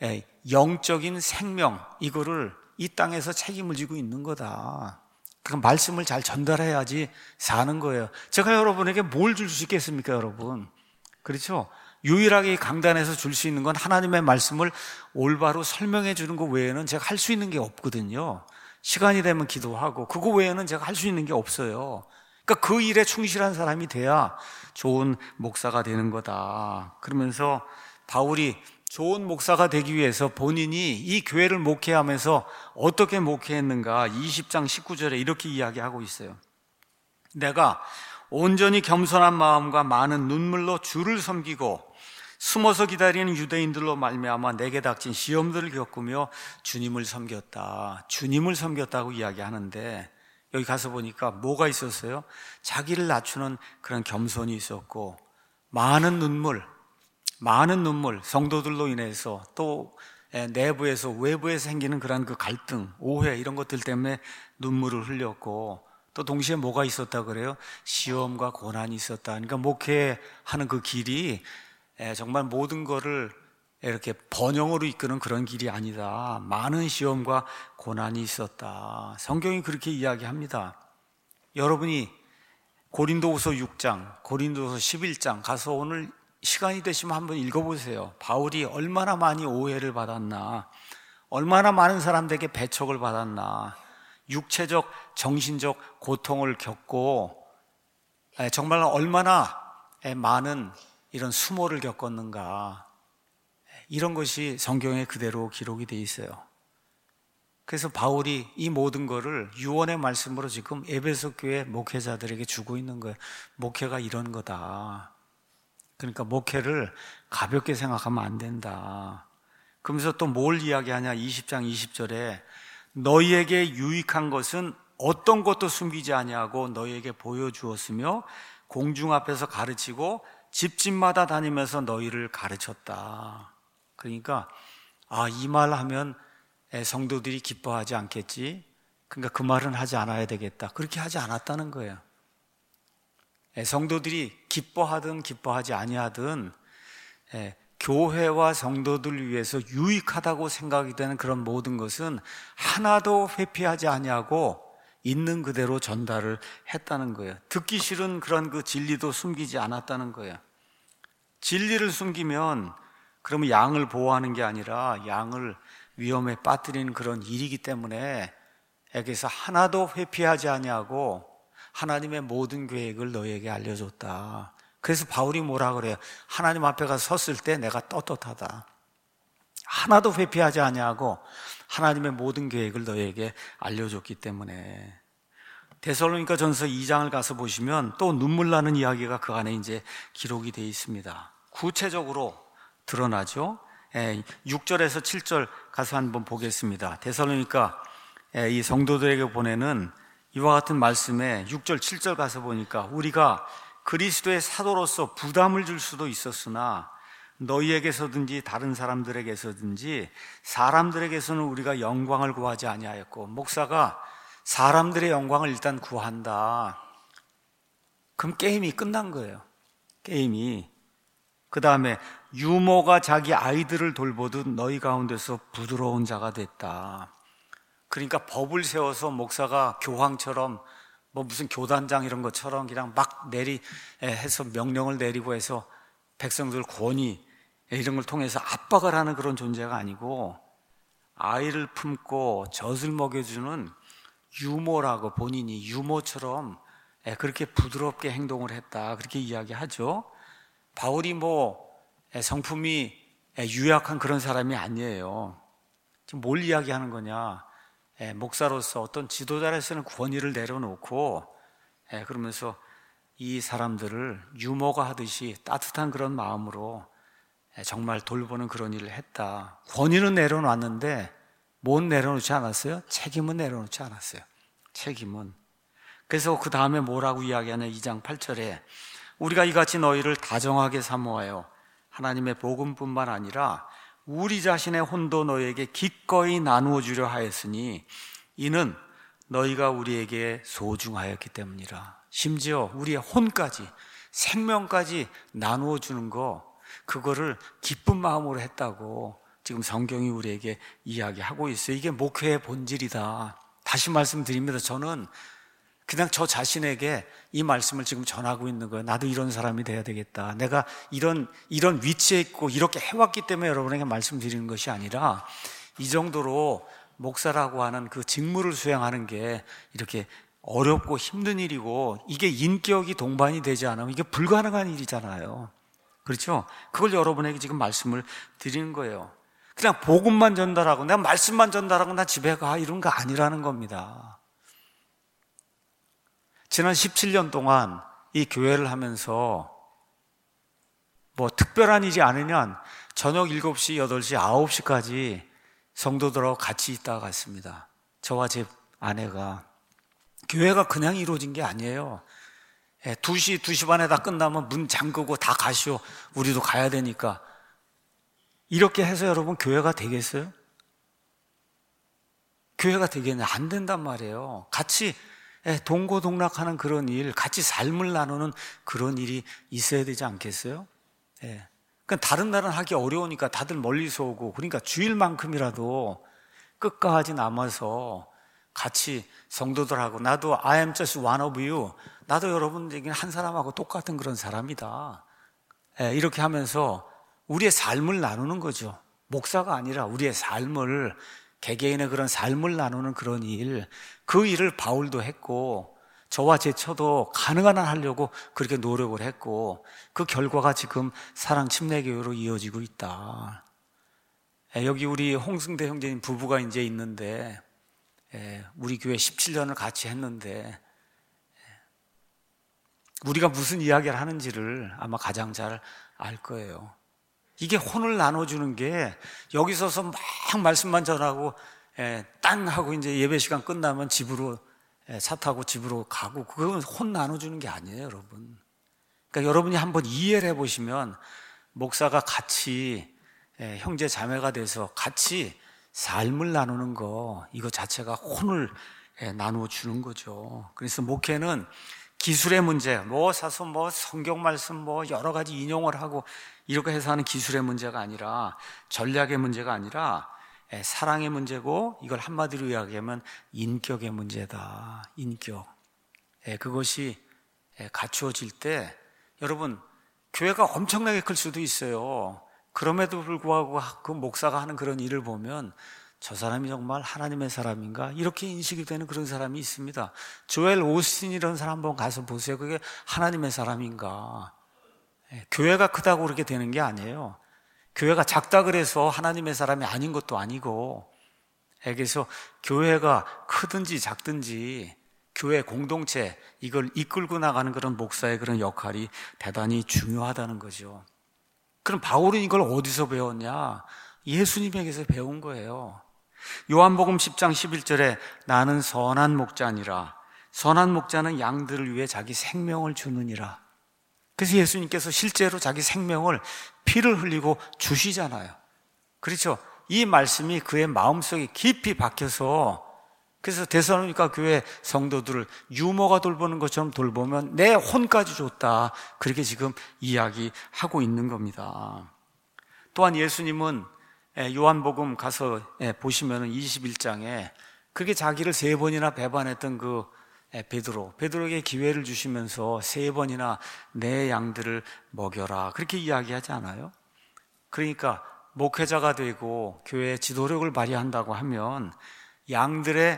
영적인 생명, 이거를 이 땅에서 책임을 지고 있는 거다. 그 말씀을 잘 전달해야지 사는 거예요. 제가 여러분에게 뭘 줄 수 있겠습니까, 여러분? 그렇죠? 유일하게 강단에서 줄 수 있는 건 하나님의 말씀을 올바로 설명해 주는 것 외에는 제가 할 수 있는 게 없거든요. 시간이 되면 기도하고 그거 외에는 제가 할 수 있는 게 없어요. 그러니까 그 일에 충실한 사람이 돼야 좋은 목사가 되는 거다. 그러면서 바울이 좋은 목사가 되기 위해서 본인이 이 교회를 목회하면서 어떻게 목회했는가 20장 19절에 이렇게 이야기하고 있어요. 내가 온전히 겸손한 마음과 많은 눈물로 주를 섬기고 숨어서 기다리는 유대인들로 말미암아 내게 닥친 시험들을 겪으며 주님을 섬겼다. 주님을 섬겼다고 이야기하는데 여기 가서 보니까 뭐가 있었어요? 자기를 낮추는 그런 겸손이 있었고 많은 눈물, 성도들로 인해서 또 내부에서 외부에서 생기는 그런 그 갈등, 오해 이런 것들 때문에 눈물을 흘렸고 또 동시에 뭐가 있었다 그래요? 시험과 고난이 있었다. 그러니까 목회하는 그 길이 정말 모든 거를 이렇게 번영으로 이끄는 그런 길이 아니다. 많은 시험과 고난이 있었다. 성경이 그렇게 이야기합니다. 여러분이 고린도후서 6장, 고린도후서 11장 가서 오늘 시간이 되시면 한번 읽어보세요. 바울이 얼마나 많이 오해를 받았나, 얼마나 많은 사람들에게 배척을 받았나, 육체적, 정신적 고통을 겪고 정말 얼마나 많은 이런 수모를 겪었는가, 이런 것이 성경에 그대로 기록이 돼 있어요. 그래서 바울이 이 모든 거를 유언의 말씀으로 지금 에베소 교회 목회자들에게 주고 있는 거예요. 목회가 이런 거다. 그러니까 목회를 가볍게 생각하면 안 된다. 그러면서 또 뭘 이야기하냐, 20장 20절에 너희에게 유익한 것은 어떤 것도 숨기지 아니하고 너희에게 보여주었으며 공중 앞에서 가르치고 집집마다 다니면서 너희를 가르쳤다. 그러니까 이 말 하면 성도들이 기뻐하지 않겠지, 그러니까 그 말은 하지 않아야 되겠다, 그렇게 하지 않았다는 거예요. 성도들이 기뻐하든 기뻐하지 아니하든 교회와 성도들을 위해서 유익하다고 생각이 되는 그런 모든 것은 하나도 회피하지 아니하고 있는 그대로 전달을 했다는 거예요. 듣기 싫은 그런 그 진리도 숨기지 않았다는 거예요. 진리를 숨기면 그러면 양을 보호하는 게 아니라 양을 위험에 빠뜨리는 그런 일이기 때문에 여기서 하나도 회피하지 아니하고 하나님의 모든 계획을 너희에게 알려줬다. 그래서 바울이 뭐라 그래요? 하나님 앞에 가서 섰을 때 내가 떳떳하다. 하나도 회피하지 아니하고 하나님의 모든 계획을 너희에게 알려줬기 때문에. 데살로니가 전서 2장을 가서 보시면 또 눈물 나는 이야기가 그 안에 이제 기록이 되어 있습니다. 구체적으로 드러나죠. 6절에서 7절 가서 한번 보겠습니다. 데살로니가 이 성도들에게 보내는 이와 같은 말씀에 6절 7절 가서 보니까 우리가 그리스도의 사도로서 부담을 줄 수도 있었으나 너희에게서든지 다른 사람들에게서든지 사람들에게서는 우리가 영광을 구하지 아니하였고, 목사가 사람들의 영광을 일단 구한다. 그럼 게임이 끝난 거예요. 게임이. 그 다음에 유모가 자기 아이들을 돌보듯 너희 가운데서 부드러운 자가 됐다. 그러니까 법을 세워서 목사가 교황처럼 무슨 교단장 이런 것처럼 그냥 막 해서 명령을 내리고 해서 백성들 권위 이런 걸 통해서 압박을 하는 그런 존재가 아니고, 아이를 품고 젖을 먹여주는 유모라고, 본인이 유모처럼 그렇게 부드럽게 행동을 했다, 그렇게 이야기하죠. 바울이 성품이 유약한 그런 사람이 아니에요. 지금 뭘 이야기하는 거냐? 목사로서 어떤 지도자로서는 권위를 내려놓고 그러면서 이 사람들을 유모가 하듯이 따뜻한 그런 마음으로 정말 돌보는 그런 일을 했다. 권위는 내려놨는데 뭔 내려놓지 않았어요? 책임은 내려놓지 않았어요. 책임은. 그래서 그 다음에 뭐라고 이야기하냐, 2장 8절에 우리가 이같이 너희를 다정하게 사모하여 하나님의 복음뿐만 아니라 우리 자신의 혼도 너희에게 기꺼이 나누어 주려 하였으니 이는 너희가 우리에게 소중하였기 때문이라. 심지어 우리의 혼까지, 생명까지 나누어 주는 거, 그거를 기쁜 마음으로 했다고 지금 성경이 우리에게 이야기하고 있어요. 이게 목회의 본질이다. 다시 말씀드립니다. 저는 그냥 저 자신에게 이 말씀을 지금 전하고 있는 거예요. 나도 이런 사람이 돼야 되겠다. 내가 이런 위치에 있고 이렇게 해왔기 때문에 여러분에게 말씀드리는 것이 아니라, 이 정도로 목사라고 하는 그 직무를 수행하는 게 이렇게 어렵고 힘든 일이고, 이게 인격이 동반이 되지 않으면 이게 불가능한 일이잖아요. 그렇죠? 그걸 여러분에게 지금 말씀을 드리는 거예요. 그냥 복음만 전달하고 내가 말씀만 전달하고 나 집에 가, 이런 거 아니라는 겁니다. 지난 17년 동안 이 교회를 하면서 특별한 일이 아니면 저녁 7시, 8시, 9시까지 성도들하고 같이 있다가 갔습니다. 저와 제 아내가. 교회가 그냥 이루어진 게 아니에요. 2시, 2시 반에 다 끝나면 문 잠그고 다 가시오. 우리도 가야 되니까. 이렇게 해서 여러분 교회가 되겠어요? 교회가 되겠냐? 안 된단 말이에요. 같이 동고동락하는 그런 일, 같이 삶을 나누는 그런 일이 있어야 되지 않겠어요? 그러니까 다른 날은 하기 어려우니까 다들 멀리서 오고, 그러니까 주일만큼이라도 끝까지 남아서 같이 성도들하고, 나도 I am just one of you, 나도 여러분에게 한 사람하고 똑같은 그런 사람이다, 이렇게 하면서 우리의 삶을 나누는 거죠. 목사가 아니라 우리의 삶을, 개개인의 그런 삶을 나누는 그런 일, 그 일을 바울도 했고 저와 제처도 가능한 한 하려고 그렇게 노력을 했고, 그 결과가 지금 사랑 침례교회로 이어지고 있다. 여기 우리 홍승대 형제님 부부가 이제 있는데, 우리 교회 17년을 같이 했는데 우리가 무슨 이야기를 하는지를 아마 가장 잘 알 거예요. 이게 혼을 나눠주는 게, 여기 서서 막 말씀만 전하고 땅 하고 이제 예배 시간 끝나면 집으로 차 타고 집으로 가고, 그건 혼 나눠주는 게 아니에요, 여러분. 그러니까 여러분이 한번 이해를 해보시면, 목사가 같이 형제 자매가 돼서 같이 삶을 나누는 거, 이거 자체가 혼을 나누어 주는 거죠. 그래서 목회는 기술의 문제, 사서 성경 말씀 여러 가지 인용을 하고 이렇게 해서 하는 기술의 문제가 아니라, 전략의 문제가 아니라 사랑의 문제고, 이걸 한마디로 이야기하면 인격의 문제다. 인격. 그것이 갖추어질 때 여러분, 교회가 엄청나게 클 수도 있어요. 그럼에도 불구하고 그 목사가 하는 그런 일을 보면 저 사람이 정말 하나님의 사람인가? 이렇게 인식이 되는 그런 사람이 있습니다. 조엘 오스틴 이런 사람 한번 가서 보세요. 그게 하나님의 사람인가? 교회가 크다고 그렇게 되는 게 아니에요. 교회가 작다 그래서 하나님의 사람이 아닌 것도 아니고, 그래서 교회가 크든지 작든지 교회 공동체, 이걸 이끌고 나가는 그런 목사의 그런 역할이 대단히 중요하다는 거죠. 그럼 바울은 이걸 어디서 배웠냐? 예수님에게서 배운 거예요. 요한복음 10장 11절에 나는 선한 목자니라. 선한 목자는 양들을 위해 자기 생명을 주느니라. 그래서 예수님께서 실제로 자기 생명을 피를 흘리고 주시잖아요. 그렇죠? 이 말씀이 그의 마음속에 깊이 박혀서, 그래서 데살로니가 교회 성도들을 유모가 돌보는 것처럼 돌보면 내 혼까지 줬다, 그렇게 지금 이야기하고 있는 겁니다. 또한 예수님은 요한복음 가서 보시면 21장에 그렇게 자기를 3번이나 배반했던 그 베드로에게 기회를 주시면서 3번이나 내 양들을 먹여라, 그렇게 이야기하지 않아요? 그러니까 목회자가 되고 교회의 지도력을 발휘한다고 하면 양들의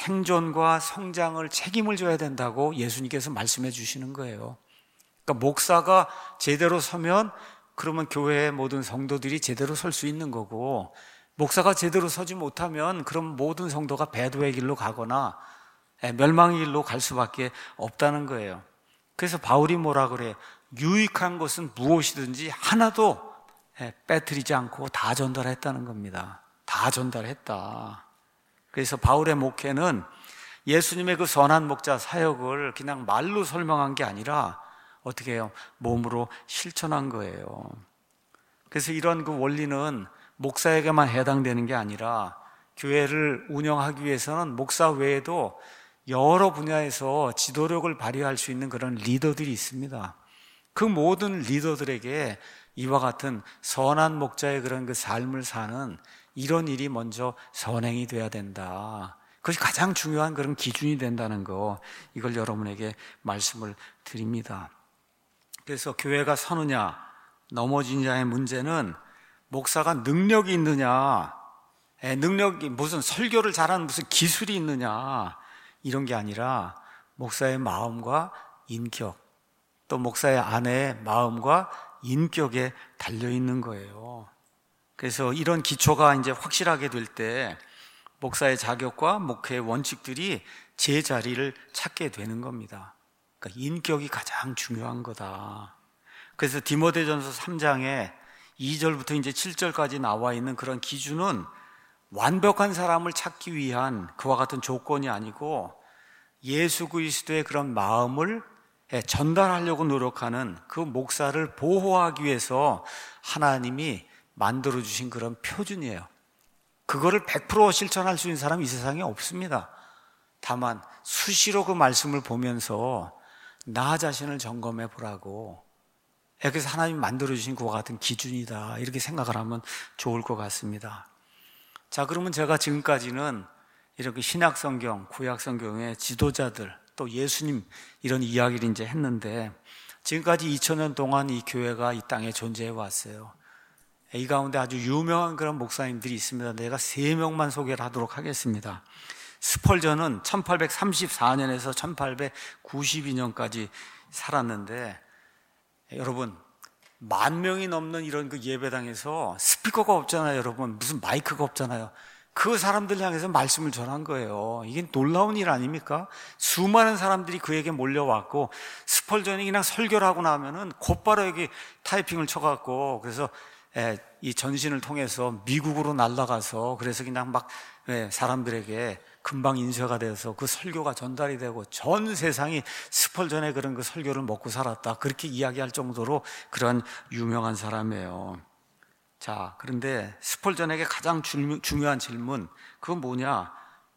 생존과 성장을 책임을 져야 된다고 예수님께서 말씀해 주시는 거예요. 그러니까 목사가 제대로 서면 그러면 교회의 모든 성도들이 제대로 설 수 있는 거고, 목사가 제대로 서지 못하면 그럼 모든 성도가 배도의 길로 가거나 멸망의 길로 갈 수밖에 없다는 거예요. 그래서 바울이 뭐라 그래요? 유익한 것은 무엇이든지 하나도 빼뜨리지 않고 다 전달했다는 겁니다. 다 전달했다. 그래서 바울의 목회는 예수님의 그 선한 목자 사역을 그냥 말로 설명한 게 아니라 어떻게 해요? 몸으로 실천한 거예요. 그래서 이런 그 원리는 목사에게만 해당되는 게 아니라 교회를 운영하기 위해서는 목사 외에도 여러 분야에서 지도력을 발휘할 수 있는 그런 리더들이 있습니다. 그 모든 리더들에게 이와 같은 선한 목자의 그런 그 삶을 사는 이런 일이 먼저 선행이 돼야 된다. 그것이 가장 중요한 그런 기준이 된다는 거, 이걸 여러분에게 말씀을 드립니다. 그래서 교회가 서느냐 넘어지느냐의 문제는 목사가 능력이 있느냐, 능력이 무슨 설교를 잘하는 무슨 기술이 있느냐, 이런 게 아니라 목사의 마음과 인격, 또 목사의 아내의 마음과 인격에 달려있는 거예요. 그래서 이런 기초가 이제 확실하게 될 때 목사의 자격과 목회의 원칙들이 제자리를 찾게 되는 겁니다. 그러니까 인격이 가장 중요한 거다. 그래서 디모데전서 3장에 2절부터 이제 7절까지 나와 있는 그런 기준은 완벽한 사람을 찾기 위한 그와 같은 조건이 아니고 예수 그리스도의 그런 마음을 전달하려고 노력하는 그 목사를 보호하기 위해서 하나님이 만들어주신 그런 표준이에요. 그거를 100% 실천할 수 있는 사람이 이 세상에 없습니다. 다만 수시로 그 말씀을 보면서 나 자신을 점검해 보라고, 그래서 하나님이 만들어주신 그와 같은 기준이다, 이렇게 생각을 하면 좋을 것 같습니다. 자, 그러면 제가 지금까지는 이렇게 신약성경, 구약성경의 지도자들, 또 예수님 이런 이야기를 이제 했는데, 지금까지 2000년 동안 이 교회가 이 땅에 존재해 왔어요. 이 가운데 아주 유명한 그런 목사님들이 있습니다. 내가 3명만 소개를 하도록 하겠습니다. 스펄전은 1834년에서 1892년까지 살았는데, 여러분 10,000명이 넘는 이런 그 예배당에서 스피커가 없잖아요. 여러분 무슨 마이크가 없잖아요. 그 사람들 향해서 말씀을 전한 거예요. 이게 놀라운 일 아닙니까? 수많은 사람들이 그에게 몰려왔고, 스펄전이 그냥 설교를 하고 나면은 곧바로 여기 타이핑을 쳐갖고, 그래서 이 전신을 통해서 미국으로 날아가서, 그래서 그냥 막 사람들에게 금방 인쇄가 되어서 그 설교가 전달이 되고 전 세상이 스펄전의 그런 그 설교를 먹고 살았다, 그렇게 이야기할 정도로 그런 유명한 사람이에요. 자, 그런데 스펄전에게 가장 중요한 질문, 그건 뭐냐?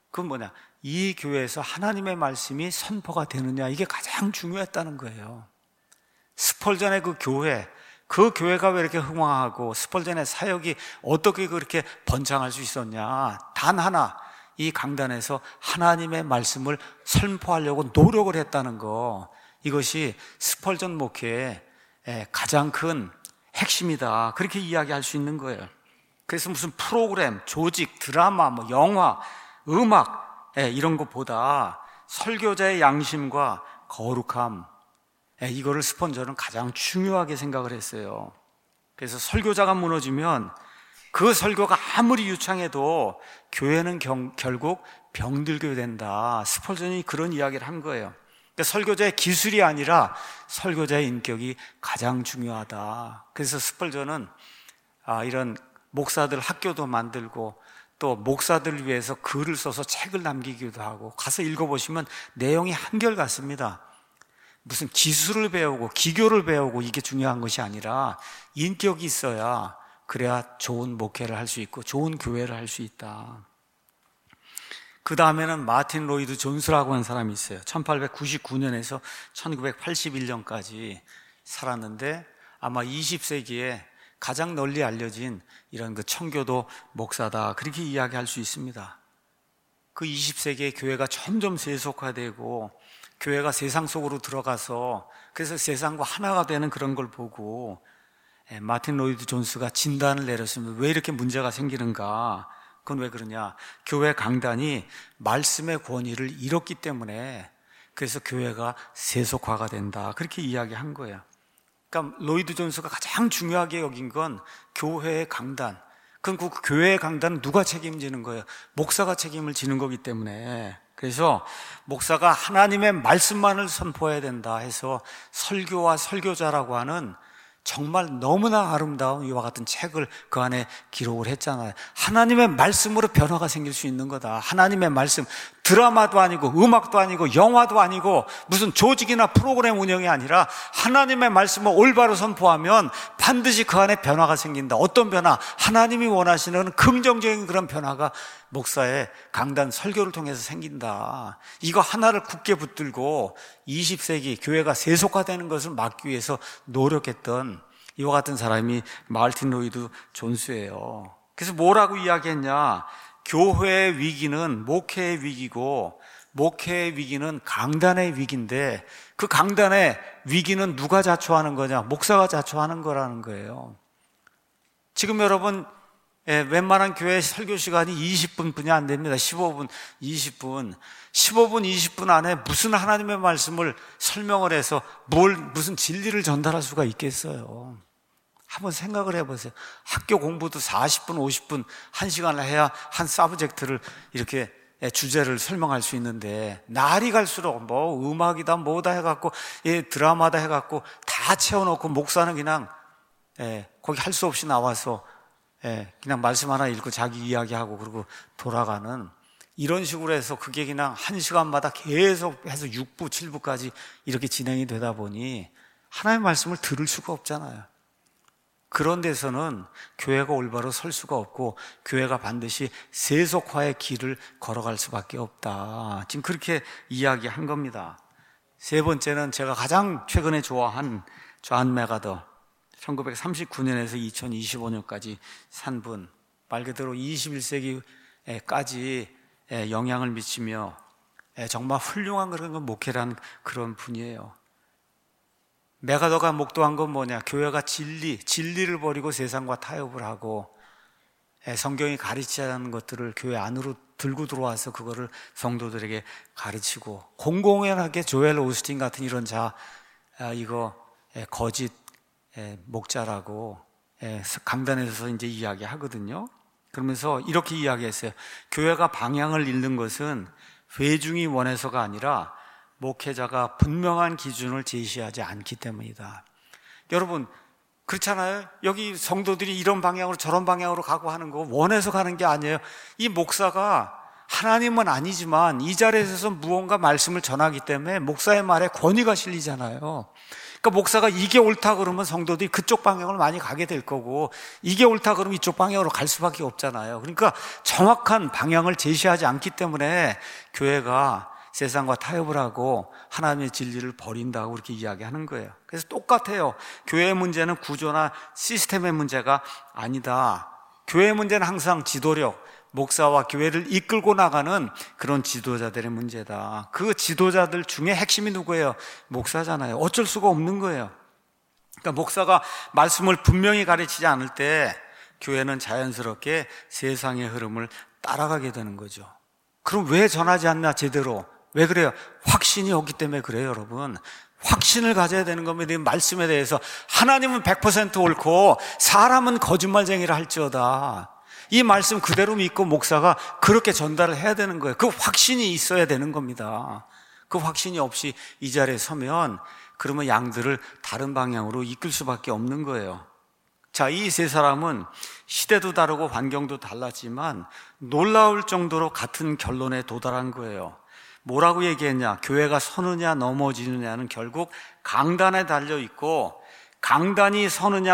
이 교회에서 하나님의 말씀이 선포가 되느냐, 이게 가장 중요했다는 거예요. 스펄전의 그 교회가 왜 이렇게 흥왕하고 스펄전의 사역이 어떻게 그렇게 번창할 수 있었냐? 단 하나, 이 강단에서 하나님의 말씀을 선포하려고 노력을 했다는 거, 이것이 스펄전 목회의 가장 큰 핵심이다, 그렇게 이야기할 수 있는 거예요. 그래서 무슨 프로그램, 조직, 드라마, 뭐 영화, 음악 이런 것보다 설교자의 양심과 거룩함, 이거를 스펄전은 가장 중요하게 생각을 했어요. 그래서 설교자가 무너지면 그 설교가 아무리 유창해도 교회는 결국 병들게 된다, 스펄전이 그런 이야기를 한 거예요. 그러니까 설교자의 기술이 아니라 설교자의 인격이 가장 중요하다. 그래서 스펄전은 이런 목사들 학교도 만들고, 또 목사들을 위해서 글을 써서 책을 남기기도 하고, 가서 읽어보시면 내용이 한결같습니다. 무슨 기술을 배우고 기교를 배우고 이게 중요한 것이 아니라 인격이 있어야 그래야 좋은 목회를 할 수 있고 좋은 교회를 할 수 있다. 그 다음에는 마틴 로이드 존스라고 하는 사람이 있어요. 1899년에서 1981년까지 살았는데 아마 20세기에 가장 널리 알려진 이런 그 청교도 목사다, 그렇게 이야기할 수 있습니다. 그 20세기에 교회가 점점 세속화되고 교회가 세상 속으로 들어가서 그래서 세상과 하나가 되는 그런 걸 보고 마틴 로이드 존스가 진단을 내렸습니다. 왜 이렇게 문제가 생기는가? 그건 왜 그러냐? 교회 강단이 말씀의 권위를 잃었기 때문에 그래서 교회가 세속화가 된다, 그렇게 이야기한 거예요. 그러니까 로이드 존스가 가장 중요하게 여긴 건 교회의 강단. 그럼 그 교회의 강단은 누가 책임지는 거예요? 목사가 책임을 지는 거기 때문에. 그래서 목사가 하나님의 말씀만을 선포해야 된다 해서 설교와 설교자라고 하는 정말 너무나 아름다운 이와 같은 책을 그 안에 기록을 했잖아요. 하나님의 말씀으로 변화가 생길 수 있는 거다. 하나님의 말씀, 드라마도 아니고 음악도 아니고 영화도 아니고 무슨 조직이나 프로그램 운영이 아니라 하나님의 말씀을 올바로 선포하면 반드시 그 안에 변화가 생긴다. 어떤 변화? 하나님이 원하시는 긍정적인 그런 변화가 목사의 강단 설교를 통해서 생긴다. 이거 하나를 굳게 붙들고 20세기 교회가 세속화되는 것을 막기 위해서 노력했던 이와 같은 사람이 마틴 로이드 존스예요. 그래서 뭐라고 이야기했냐? 교회의 위기는 목회의 위기고 목회의 위기는 강단의 위기인데 그 강단의 위기는 누가 자초하는 거냐? 목사가 자초하는 거라는 거예요. 지금 여러분 웬만한 교회 설교 시간이 20분뿐이 안 됩니다. 15분, 20분. 15분, 20분 안에 무슨 하나님의 말씀을 설명을 해서 무슨 진리를 전달할 수가 있겠어요. 한번 생각을 해보세요. 학교 공부도 40분, 50분, 1시간을 해야 한 서브젝트를 이렇게 주제를 설명할 수 있는데 날이 갈수록 뭐 음악이다 뭐다 해갖고 드라마다 해갖고 다 채워놓고 목사는 그냥 거기 할 수 없이 나와서 그냥 말씀 하나 읽고 자기 이야기하고 그러고 돌아가는 이런 식으로 해서 그게 그냥 1시간마다 계속 해서 6부, 7부까지 이렇게 진행이 되다 보니 하나님의 말씀을 들을 수가 없잖아요. 그런 데서는 교회가 올바로 설 수가 없고 교회가 반드시 세속화의 길을 걸어갈 수밖에 없다. 지금 그렇게 이야기한 겁니다. 세 번째는 제가 가장 최근에 좋아한 존 맥아더, 1939년에서 2025년까지 산 분, 말 그대로 21세기까지 영향을 미치며 정말 훌륭한 그런 목회라는 그런 분이에요. 맥아더가 목도한 건 뭐냐? 교회가 진리를 버리고 세상과 타협을 하고 성경이 가르치지 않는 것들을 교회 안으로 들고 들어와서 그거를 성도들에게 가르치고 공공연하게 조엘 오스틴 같은 이런 이거 거짓 목자라고 강단에서 이제 이야기하거든요. 그러면서 이렇게 이야기했어요. 교회가 방향을 잃는 것은 회중이 원해서가 아니라 목회자가 분명한 기준을 제시하지 않기 때문이다. 여러분 그렇잖아요. 여기 성도들이 이런 방향으로 저런 방향으로 가고 하는 거 원해서 가는 게 아니에요. 이 목사가 하나님은 아니지만 이 자리에서 무언가 말씀을 전하기 때문에 목사의 말에 권위가 실리잖아요. 그러니까 목사가 이게 옳다 그러면 성도들이 그쪽 방향으로 많이 가게 될 거고 이게 옳다 그러면 이쪽 방향으로 갈 수밖에 없잖아요. 그러니까 정확한 방향을 제시하지 않기 때문에 교회가 세상과 타협을 하고 하나님의 진리를 버린다고 그렇게 이야기하는 거예요. 그래서 똑같아요. 교회의 문제는 구조나 시스템의 문제가 아니다. 교회의 문제는 항상 지도력, 목사와 교회를 이끌고 나가는 그런 지도자들의 문제다. 그 지도자들 중에 핵심이 누구예요? 목사잖아요. 어쩔 수가 없는 거예요. 그러니까 목사가 말씀을 분명히 가르치지 않을 때 교회는 자연스럽게 세상의 흐름을 따라가게 되는 거죠. 그럼 왜 전하지 않나 제대로? 왜 그래요? 확신이 없기 때문에 그래요, 여러분. 확신을 가져야 되는 겁니다. 이 말씀에 대해서. 하나님은 100% 옳고 사람은 거짓말쟁이라 할지어다. 이 말씀 그대로 믿고 목사가 그렇게 전달을 해야 되는 거예요. 그 확신이 있어야 되는 겁니다. 그 확신이 없이 이 자리에 서면 그러면 양들을 다른 방향으로 이끌 수밖에 없는 거예요. 자, 이 세 사람은 시대도 다르고 환경도 달랐지만 놀라울 정도로 같은 결론에 도달한 거예요. 뭐라고 얘기했냐? 교회가 서느냐 넘어지느냐는 결국 강단에 달려 있고, 강단이 서느냐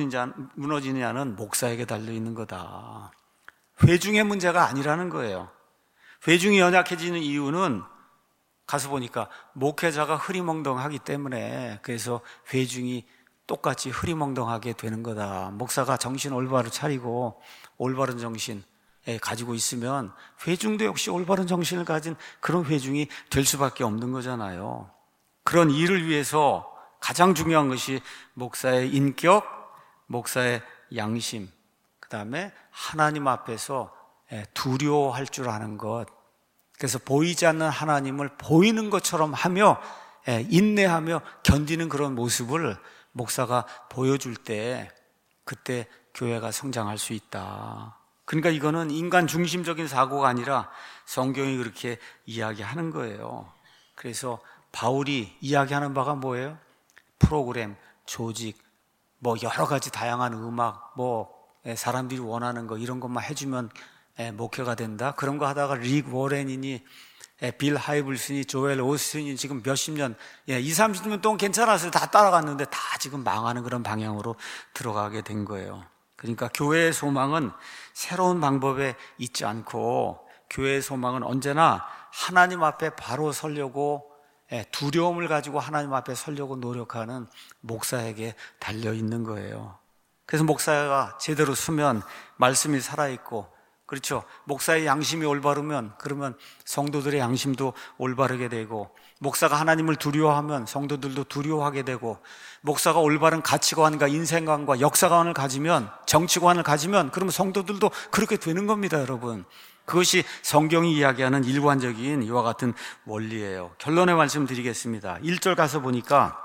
무너지느냐는 목사에게 달려 있는 거다. 회중의 문제가 아니라는 거예요. 회중이 연약해지는 이유는 가서 보니까 목회자가 흐리멍덩하기 때문에, 그래서 회중이 똑같이 흐리멍덩하게 되는 거다. 목사가 정신 올바로 차리고 올바른 정신 가지고 있으면 회중도 역시 올바른 정신을 가진 그런 회중이 될 수밖에 없는 거잖아요. 그런 일을 위해서 가장 중요한 것이 목사의 인격, 목사의 양심, 그 다음에 하나님 앞에서 두려워할 줄 아는 것. 그래서 보이지 않는 하나님을 보이는 것처럼 하며 인내하며 견디는 그런 모습을 목사가 보여줄 때, 그때 교회가 성장할 수 있다. 그러니까 이거는 인간 중심적인 사고가 아니라 성경이 그렇게 이야기하는 거예요. 그래서 바울이 이야기하는 바가 뭐예요? 프로그램, 조직, 뭐 여러 가지 다양한 음악, 뭐 사람들이 원하는 거 이런 것만 해주면 목회가 된다. 그런 거 하다가 릭 워렌이니 빌 하이블슨이 조엘 오스틴이 지금 몇십 년, 20, 30년 동안 괜찮았어요. 다 따라갔는데 다 지금 망하는 그런 방향으로 들어가게 된 거예요. 그러니까 교회의 소망은 새로운 방법에 있지 않고, 교회의 소망은 언제나 하나님 앞에 바로 서려고, 두려움을 가지고 하나님 앞에 서려고 노력하는 목사에게 달려 있는 거예요. 그래서 목사가 제대로 서면 말씀이 살아있고, 그렇죠. 목사의 양심이 올바르면 그러면 성도들의 양심도 올바르게 되고, 목사가 하나님을 두려워하면 성도들도 두려워하게 되고, 목사가 올바른 가치관과 인생관과 역사관을 가지면, 정치관을 가지면 그러면 성도들도 그렇게 되는 겁니다, 여러분. 그것이 성경이 이야기하는 일관적인 이와 같은 원리예요. 결론의 말씀 드리겠습니다. 1절 가서 보니까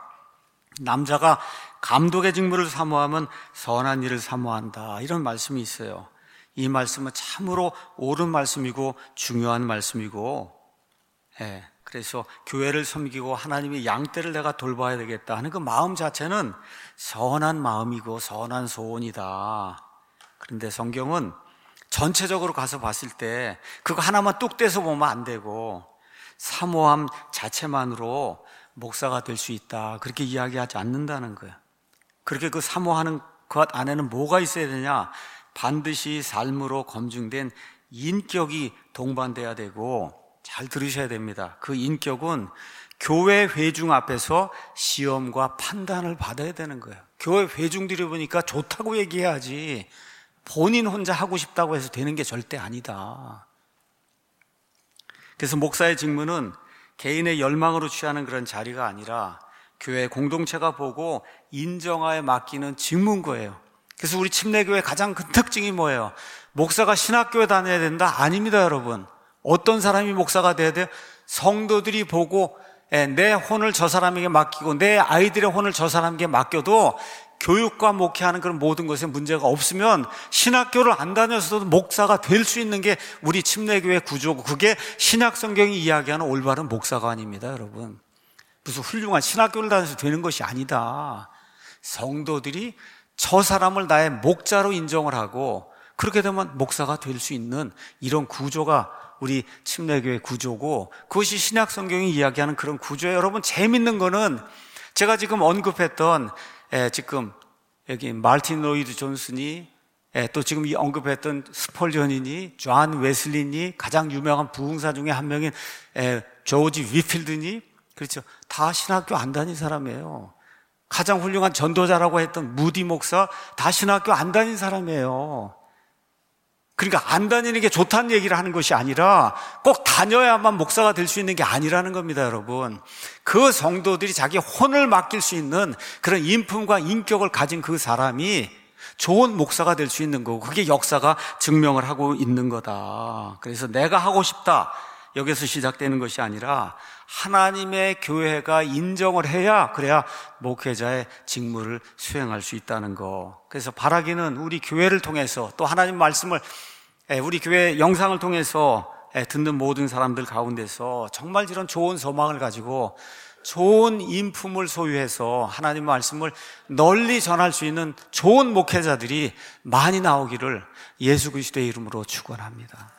남자가 감독의 직무를 사모하면 선한 일을 사모한다, 이런 말씀이 있어요. 이 말씀은 참으로 옳은 말씀이고 중요한 말씀이고, 그래서 교회를 섬기고 하나님의 양떼를 내가 돌봐야 되겠다 하는 그 마음 자체는 선한 마음이고 선한 소원이다. 그런데 성경은 전체적으로 가서 봤을 때 그거 하나만 뚝 떼서 보면 안 되고, 사모함 자체만으로 목사가 될 수 있다, 그렇게 이야기하지 않는다는 거예요. 그렇게 그 사모하는 것 안에는 뭐가 있어야 되냐? 반드시 삶으로 검증된 인격이 동반돼야 되고, 잘 들으셔야 됩니다. 그 인격은 교회 회중 앞에서 시험과 판단을 받아야 되는 거예요. 교회 회중들이 보니까 좋다고 얘기해야지 본인 혼자 하고 싶다고 해서 되는 게 절대 아니다. 그래서 목사의 직무는 개인의 열망으로 취하는 그런 자리가 아니라 교회 공동체가 보고 인정하에 맡기는 직무인 거예요. 그래서 우리 침례교회 가장 큰 특징이 뭐예요? 목사가 신학교에 다녀야 된다? 아닙니다, 여러분. 어떤 사람이 목사가 돼야 돼요? 성도들이 보고 내 혼을 저 사람에게 맡기고 내 아이들의 혼을 저 사람에게 맡겨도 교육과 목회하는 그런 모든 것에 문제가 없으면 신학교를 안 다녀서도 목사가 될 수 있는 게 우리 침례교회 구조고, 그게 신약 성경이 이야기하는 올바른 목사관입니다, 여러분. 무슨 훌륭한 신학교를 다녀서 되는 것이 아니다. 성도들이 저 사람을 나의 목자로 인정을 하고 그렇게 되면 목사가 될 수 있는 이런 구조가 우리 침례교회 구조고, 그것이 신약 성경이 이야기하는 그런 구조예요. 여러분, 재밌는 거는 제가 지금 언급했던 지금 여기 마틴 로이드 존슨이, 또 지금 이 언급했던 스펄전이니 존 웨슬리니, 가장 유명한 부흥사 중에 한 명인 조지 위필드니, 그렇죠. 다 신학교 안 다닌 사람이에요. 가장 훌륭한 전도자라고 했던 무디 목사, 다 신학교 안 다닌 사람이에요. 그러니까 안 다니는 게 좋다는 얘기를 하는 것이 아니라 꼭 다녀야만 목사가 될 수 있는 게 아니라는 겁니다, 여러분. 그 성도들이 자기 혼을 맡길 수 있는 그런 인품과 인격을 가진 그 사람이 좋은 목사가 될 수 있는 거고, 그게 역사가 증명을 하고 있는 거다. 그래서 내가 하고 싶다, 여기서 시작되는 것이 아니라 하나님의 교회가 인정을 해야, 그래야 목회자의 직무를 수행할 수 있다는 거. 그래서 바라기는 우리 교회를 통해서, 또 하나님 말씀을 우리 교회 영상을 통해서 듣는 모든 사람들 가운데서 정말 이런 좋은 소망을 가지고 좋은 인품을 소유해서 하나님 말씀을 널리 전할 수 있는 좋은 목회자들이 많이 나오기를 예수 그리스도의 이름으로 축원합니다.